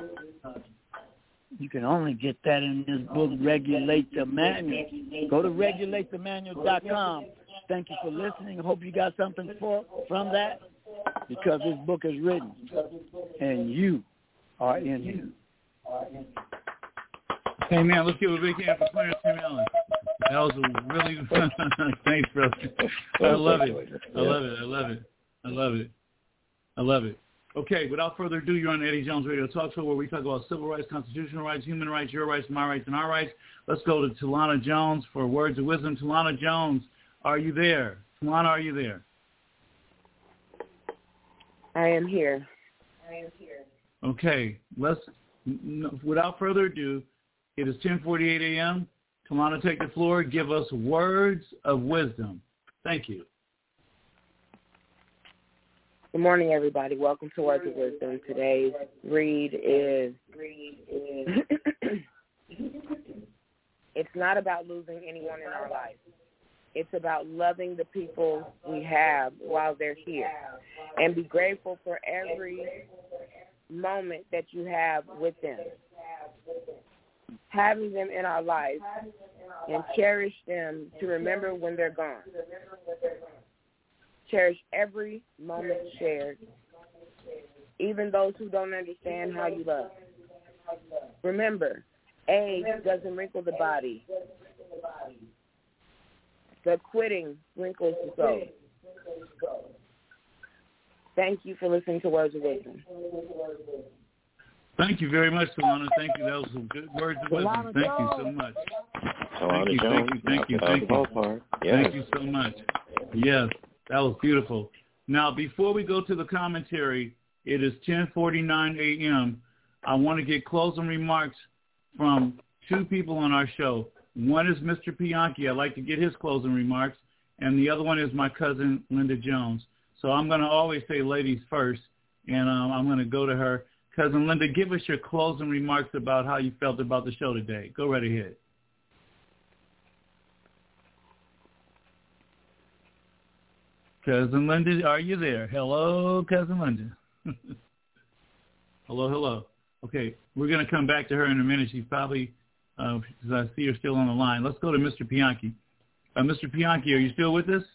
You can only get that in this book, Regulate the Manual. Go to regulathemanual.com. Thank you for listening. I hope you got something from that, because this book is written, and you are in it. Hey, man, let's give a big hand for Clarence Tim Allen. That was a really thanks, brother. I love it. Okay, without further ado, you're on the Eddie Jones Radio Talk Show, where we talk about civil rights, constitutional rights, human rights, your rights, my rights, and our rights. Let's go to Talana Jones for words of wisdom. Talana Jones, are you there? Talana, are you there? I am here. Okay, without further ado, it is 10:48 a.m. Talana, take the floor. Give us words of wisdom. Thank you. Good morning, everybody. Welcome to Words of Wisdom. Today's read is it's not about losing anyone in our life. It's about loving the people we have while they're here, and be grateful for every moment that you have with them. Having them in our life and cherish them to remember when they're gone. Cherish every moment shared, even those who don't understand how you love. Remember, age doesn't wrinkle the body. The quitting wrinkles the soul. Thank you for listening to Words of Wisdom. Thank you very much, Talana. Thank you. That was some good words of wisdom. Thank you so much. Thank you. Thank you so much. Yes, that was beautiful. Now, before we go to the commentary, it is 10:49 a.m. I want to get closing remarks from two people on our show. One is Mr. Pianki. I'd like to get his closing remarks. and the other one is my cousin, Linda Jones. So I'm going to always say ladies first, and I'm going to go to her. Cousin Linda, give us your closing remarks about how you felt about the show today. Go right ahead. Cousin Linda, are you there? Hello, Cousin Linda. Hello. Okay, we're going to come back to her in a minute. She's probably, because I see her still on the line. Let's go to Mr. Bianchi. Mr. Bianchi, are you still with us?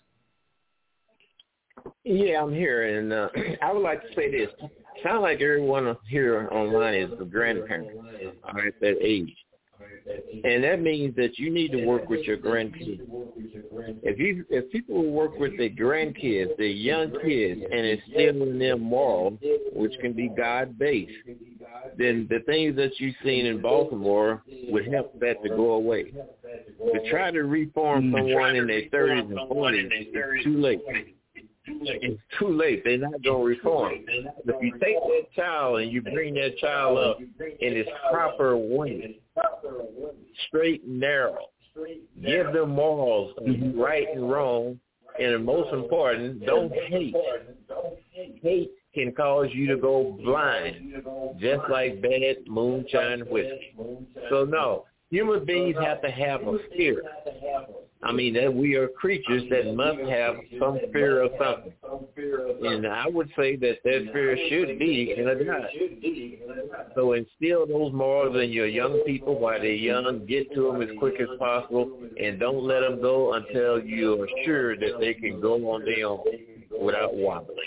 Yeah, I'm here, and I would like to say this. Sound like everyone here online is a grandparent at that age. And that means that you need to work with your grandkids. If people work with their grandkids, their young kids, and instill in them morals, which can be God-based, then the things that you've seen in Baltimore would help that to go away. To try to reform someone in their 30s and 40s, it's too late. It's too late. They're not going to reform. If you take that child and you bring that child up in its proper way, straight and narrow, give them morals, right and wrong, and most important, don't hate. Hate can cause you to go blind, just like bad moonshine whiskey. So no, human beings have to have a fear. I mean, that we are creatures that must have some fear of something. And I would say that fear should be in a God. So instill those morals in your young people while they're young. Get to them as quick as possible. And don't let them go until you're sure that they can go on their own without wobbling.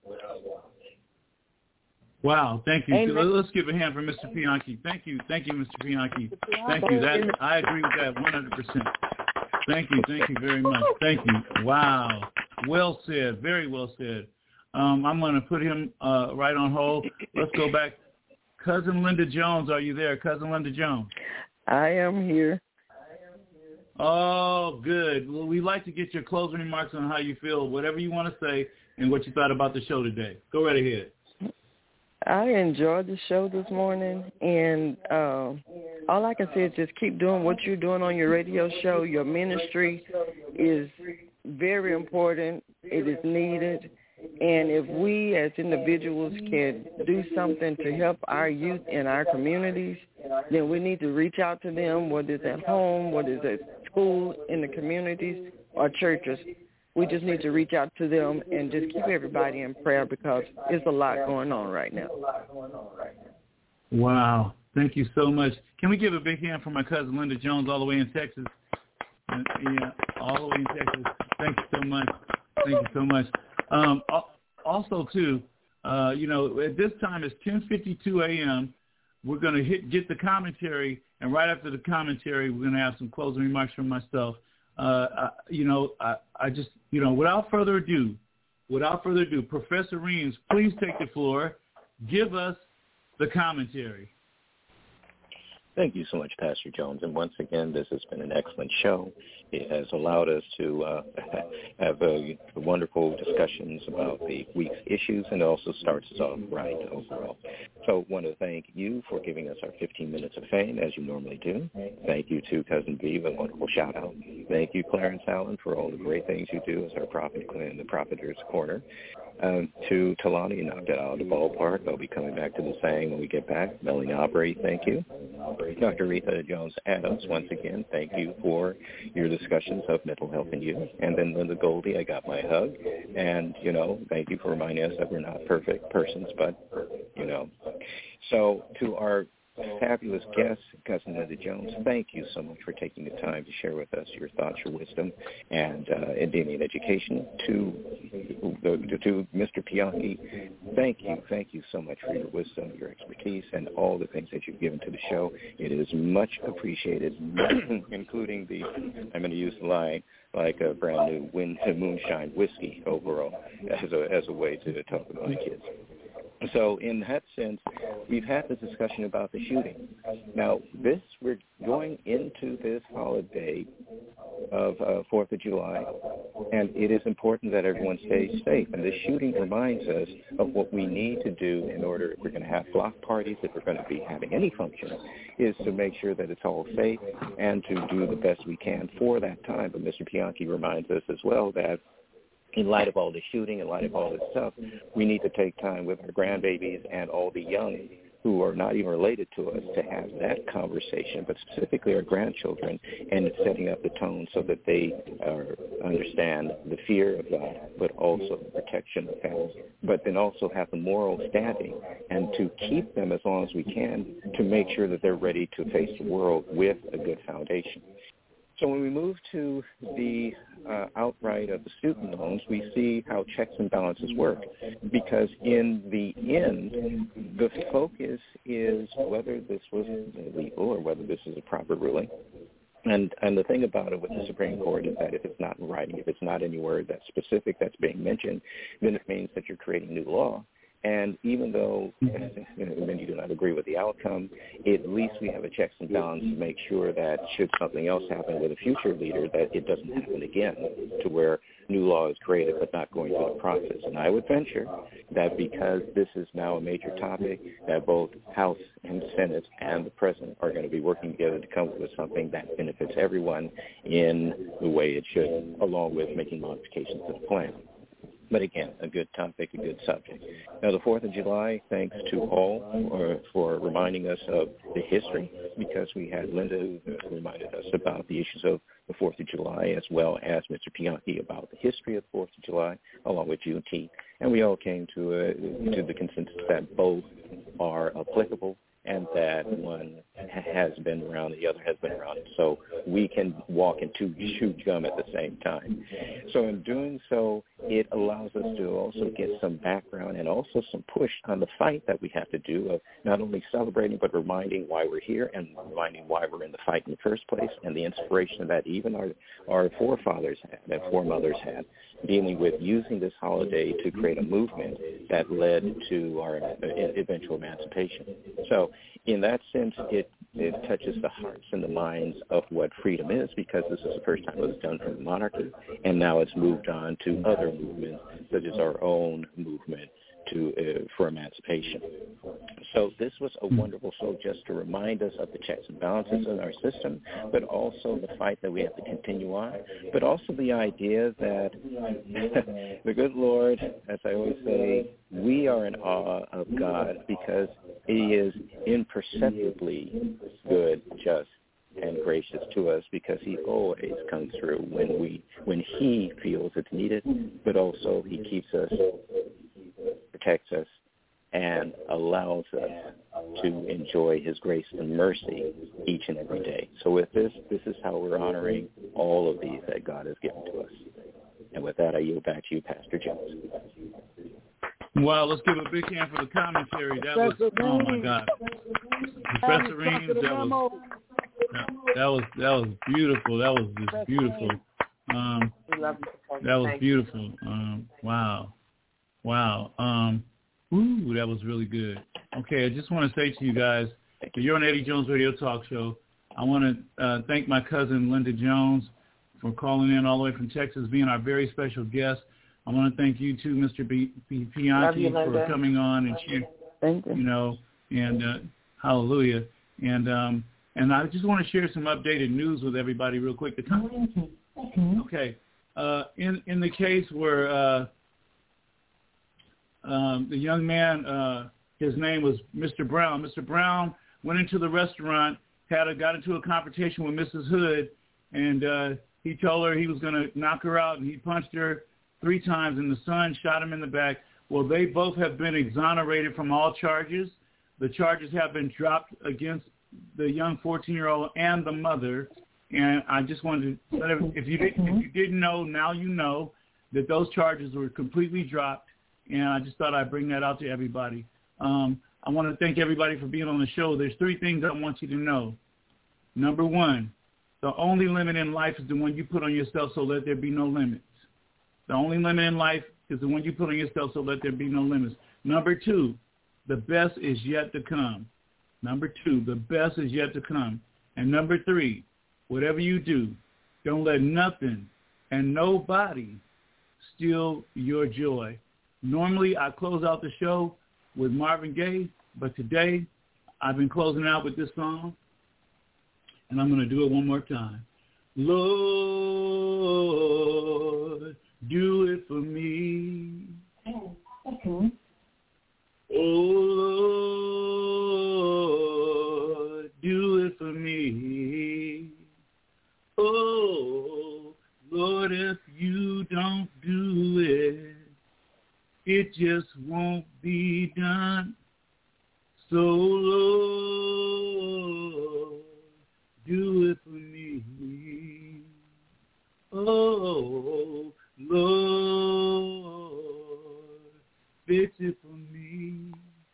Wow, thank you. Amen. Let's give a hand for Mr. Bianchi. Thank you, Mr. Bianchi. Thank you. I agree with that 100%. Thank you very much. Thank you. Wow, well said, very well said. I'm going to put him right on hold. Let's go back. Cousin Linda Jones, are you there? Cousin Linda Jones. I am here. Oh, good. Well, we'd like to get your closing remarks on how you feel, whatever you want to say, and what you thought about the show today. Go right ahead. I enjoyed the show this morning, and all I can say is just keep doing what you're doing on your radio show. Your ministry is very important. It is needed. And if we as individuals can do something to help our youth in our communities, then we need to reach out to them, whether it's at home, whether it's at school, in the communities, or churches. We just need to reach out to them and just keep everybody in prayer because there's a lot going on right now. Wow. Thank you so much. Can we give a big hand for my cousin Linda Jones all the way in Texas? Yeah, all the way in Texas. Thank you so much. Thank you so much. Also, too, at this time it's 10:52 a.m. We're going to get the commentary, and right after the commentary, we're going to have some closing remarks from myself. I just, without further ado, Professor Reams, please take the floor. Give us the commentary. Thank you so much, Pastor Jones. And once again, this has been an excellent show. It has allowed us to have wonderful discussions about the week's issues, and it also starts us off right overall. So I want to thank you for giving us our 15 minutes of fame, as you normally do. Thank you to Cousin Vive, a wonderful shout-out. Thank you, Clarence Allen, for all the great things you do as our prophet in the Prophet's Corner. To Talani, you knocked it out of the ballpark. I'll be coming back to the saying when we get back. Melanie Aubrey, thank you. Dr. Rita Jones-Adams, once again, thank you for your discussions of mental health and youth. And then Linda Goldie, I got my hug. And, thank you for reminding us that we're not perfect persons, but, So to our fabulous guest, Cousin Linda Jones, thank you so much for taking the time to share with us your thoughts, your wisdom, and Indian education. To Mr. Bianchi, thank you so much for your wisdom, your expertise, and all the things that you've given to the show. It is much appreciated, including I'm going to use the line, like a brand new moonshine whiskey overall as a way to talk about my kids. So in that sense, we've had this discussion about the shooting. Now, we're going into this holiday of 4th of July, and it is important that everyone stays safe. And this shooting reminds us of what we need to do in order, if we're going to have block parties, if we're going to be having any function, is to make sure that it's all safe and to do the best we can for that time. But Mr. Bianchi reminds us as well that in light of all the shooting, in light of all this stuff, we need to take time with our grandbabies and all the young who are not even related to us to have that conversation, but specifically our grandchildren, and setting up the tone so that they understand the fear of God, but also the protection of family, but then also have the moral standing and to keep them as long as we can to make sure that they're ready to face the world with a good foundation. So when we move to the outright of the student loans, we see how checks and balances work, because in the end, the focus is whether this was illegal or whether this is a proper ruling. And the thing about it with the Supreme Court is that if it's not in writing, if it's not anywhere that's specific that's being mentioned, then it means that you're creating new law. And even though many do not agree with the outcome, at least we have a checks and balance to make sure that should something else happen with a future leader, that it doesn't happen again, to where new law is created but not going through the process. And I would venture that because this is now a major topic, that both House and Senate and the President are going to be working together to come up with something that benefits everyone in the way it should, along with making modifications to the plan. But again, a good topic, a good subject. Now, the 4th of July, thanks to all for reminding us of the history, because we had Linda who reminded us about the issues of the 4th of July, as well as Mr. Bianchi about the history of the 4th of July, along with Juneteenth. And we all came to the consensus that both are applicable and that one has been around, the other has been around. So we can walk and chew gum at the same time. So in doing so, it allows us to also get some background and also some push on the fight that we have to do of not only celebrating but reminding why we're here and reminding why we're in the fight in the first place, and the inspiration that even our forefathers had and foremothers had, dealing with using this holiday to create a movement that led to our eventual emancipation. So in that sense, it touches the hearts and the minds of what freedom is, because this is the first time it was done from the monarchy, and now it's moved on to other movements, such as our own movement for emancipation. So this was a wonderful show just to remind us of the checks and balances in our system, but also the fight that we have to continue on, but also the idea that the good Lord, as I always say, we are in awe of God because he is imperceptibly good, just, and gracious to us, because he always comes through when he feels it's needed, but also he keeps us, protects us, and allows us to enjoy his grace and mercy each and every day. So with this is how we're honoring all of these that God has given to us. And with that, I yield back to you, Pastor Jones. Wow, let's give a big hand for the commentary. That was, oh my God. Professor Reams, that was beautiful. That was just beautiful. That was beautiful. Wow. Ooh, that was really good. Okay, I just want to say to you guys, you're on Eddie Jones Radio Talk Show. I want to thank my cousin Linda Jones for calling in all the way from Texas, being our very special guest. I want to thank you too, Mr. Bianchi, for coming on and sharing. Thank you. And hallelujah. And I just want to share some updated news with everybody real quick. Okay. In the case where the young man, his name was Mr. Brown. Mr. Brown went into the restaurant, got into a confrontation with Mrs. Hood, and he told her he was going to knock her out, and he punched her 3 times, and the son shot him in the back. Well, they both have been exonerated from all charges. The charges have been dropped against the young 14-year-old and the mother. And I just wanted to let if you didn't know, now you know that those charges were completely dropped. And I just thought I'd bring that out to everybody. I want to thank everybody for being on the show. There's 3 things I want you to know. Number 1, the only limit in life is the one you put on yourself, so let there be no limits. The only limit in life is the one you put on yourself, so let there be no limits. Number 2, the best is yet to come. Number 2, the best is yet to come. And number 3, whatever you do, don't let nothing and nobody steal your joy. Normally, I close out the show with Marvin Gaye, but today I've been closing out with this song, and I'm going to do it one more time. Lord, do it for me. Okay. Oh, Lord, do it for me. Oh, Lord, if you don't do it, it just won't be done. So, Lord, do it for me. Oh, Lord, fix it for me.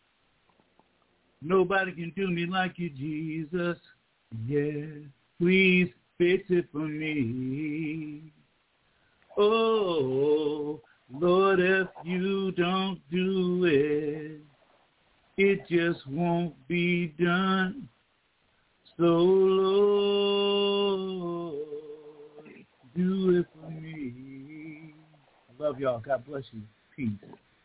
Nobody can do me like you, Jesus. Yeah, please fix it for me. Oh, Lord, if you don't do it, it just won't be done. So, Lord, do it for me. Love y'all. God bless you. Peace.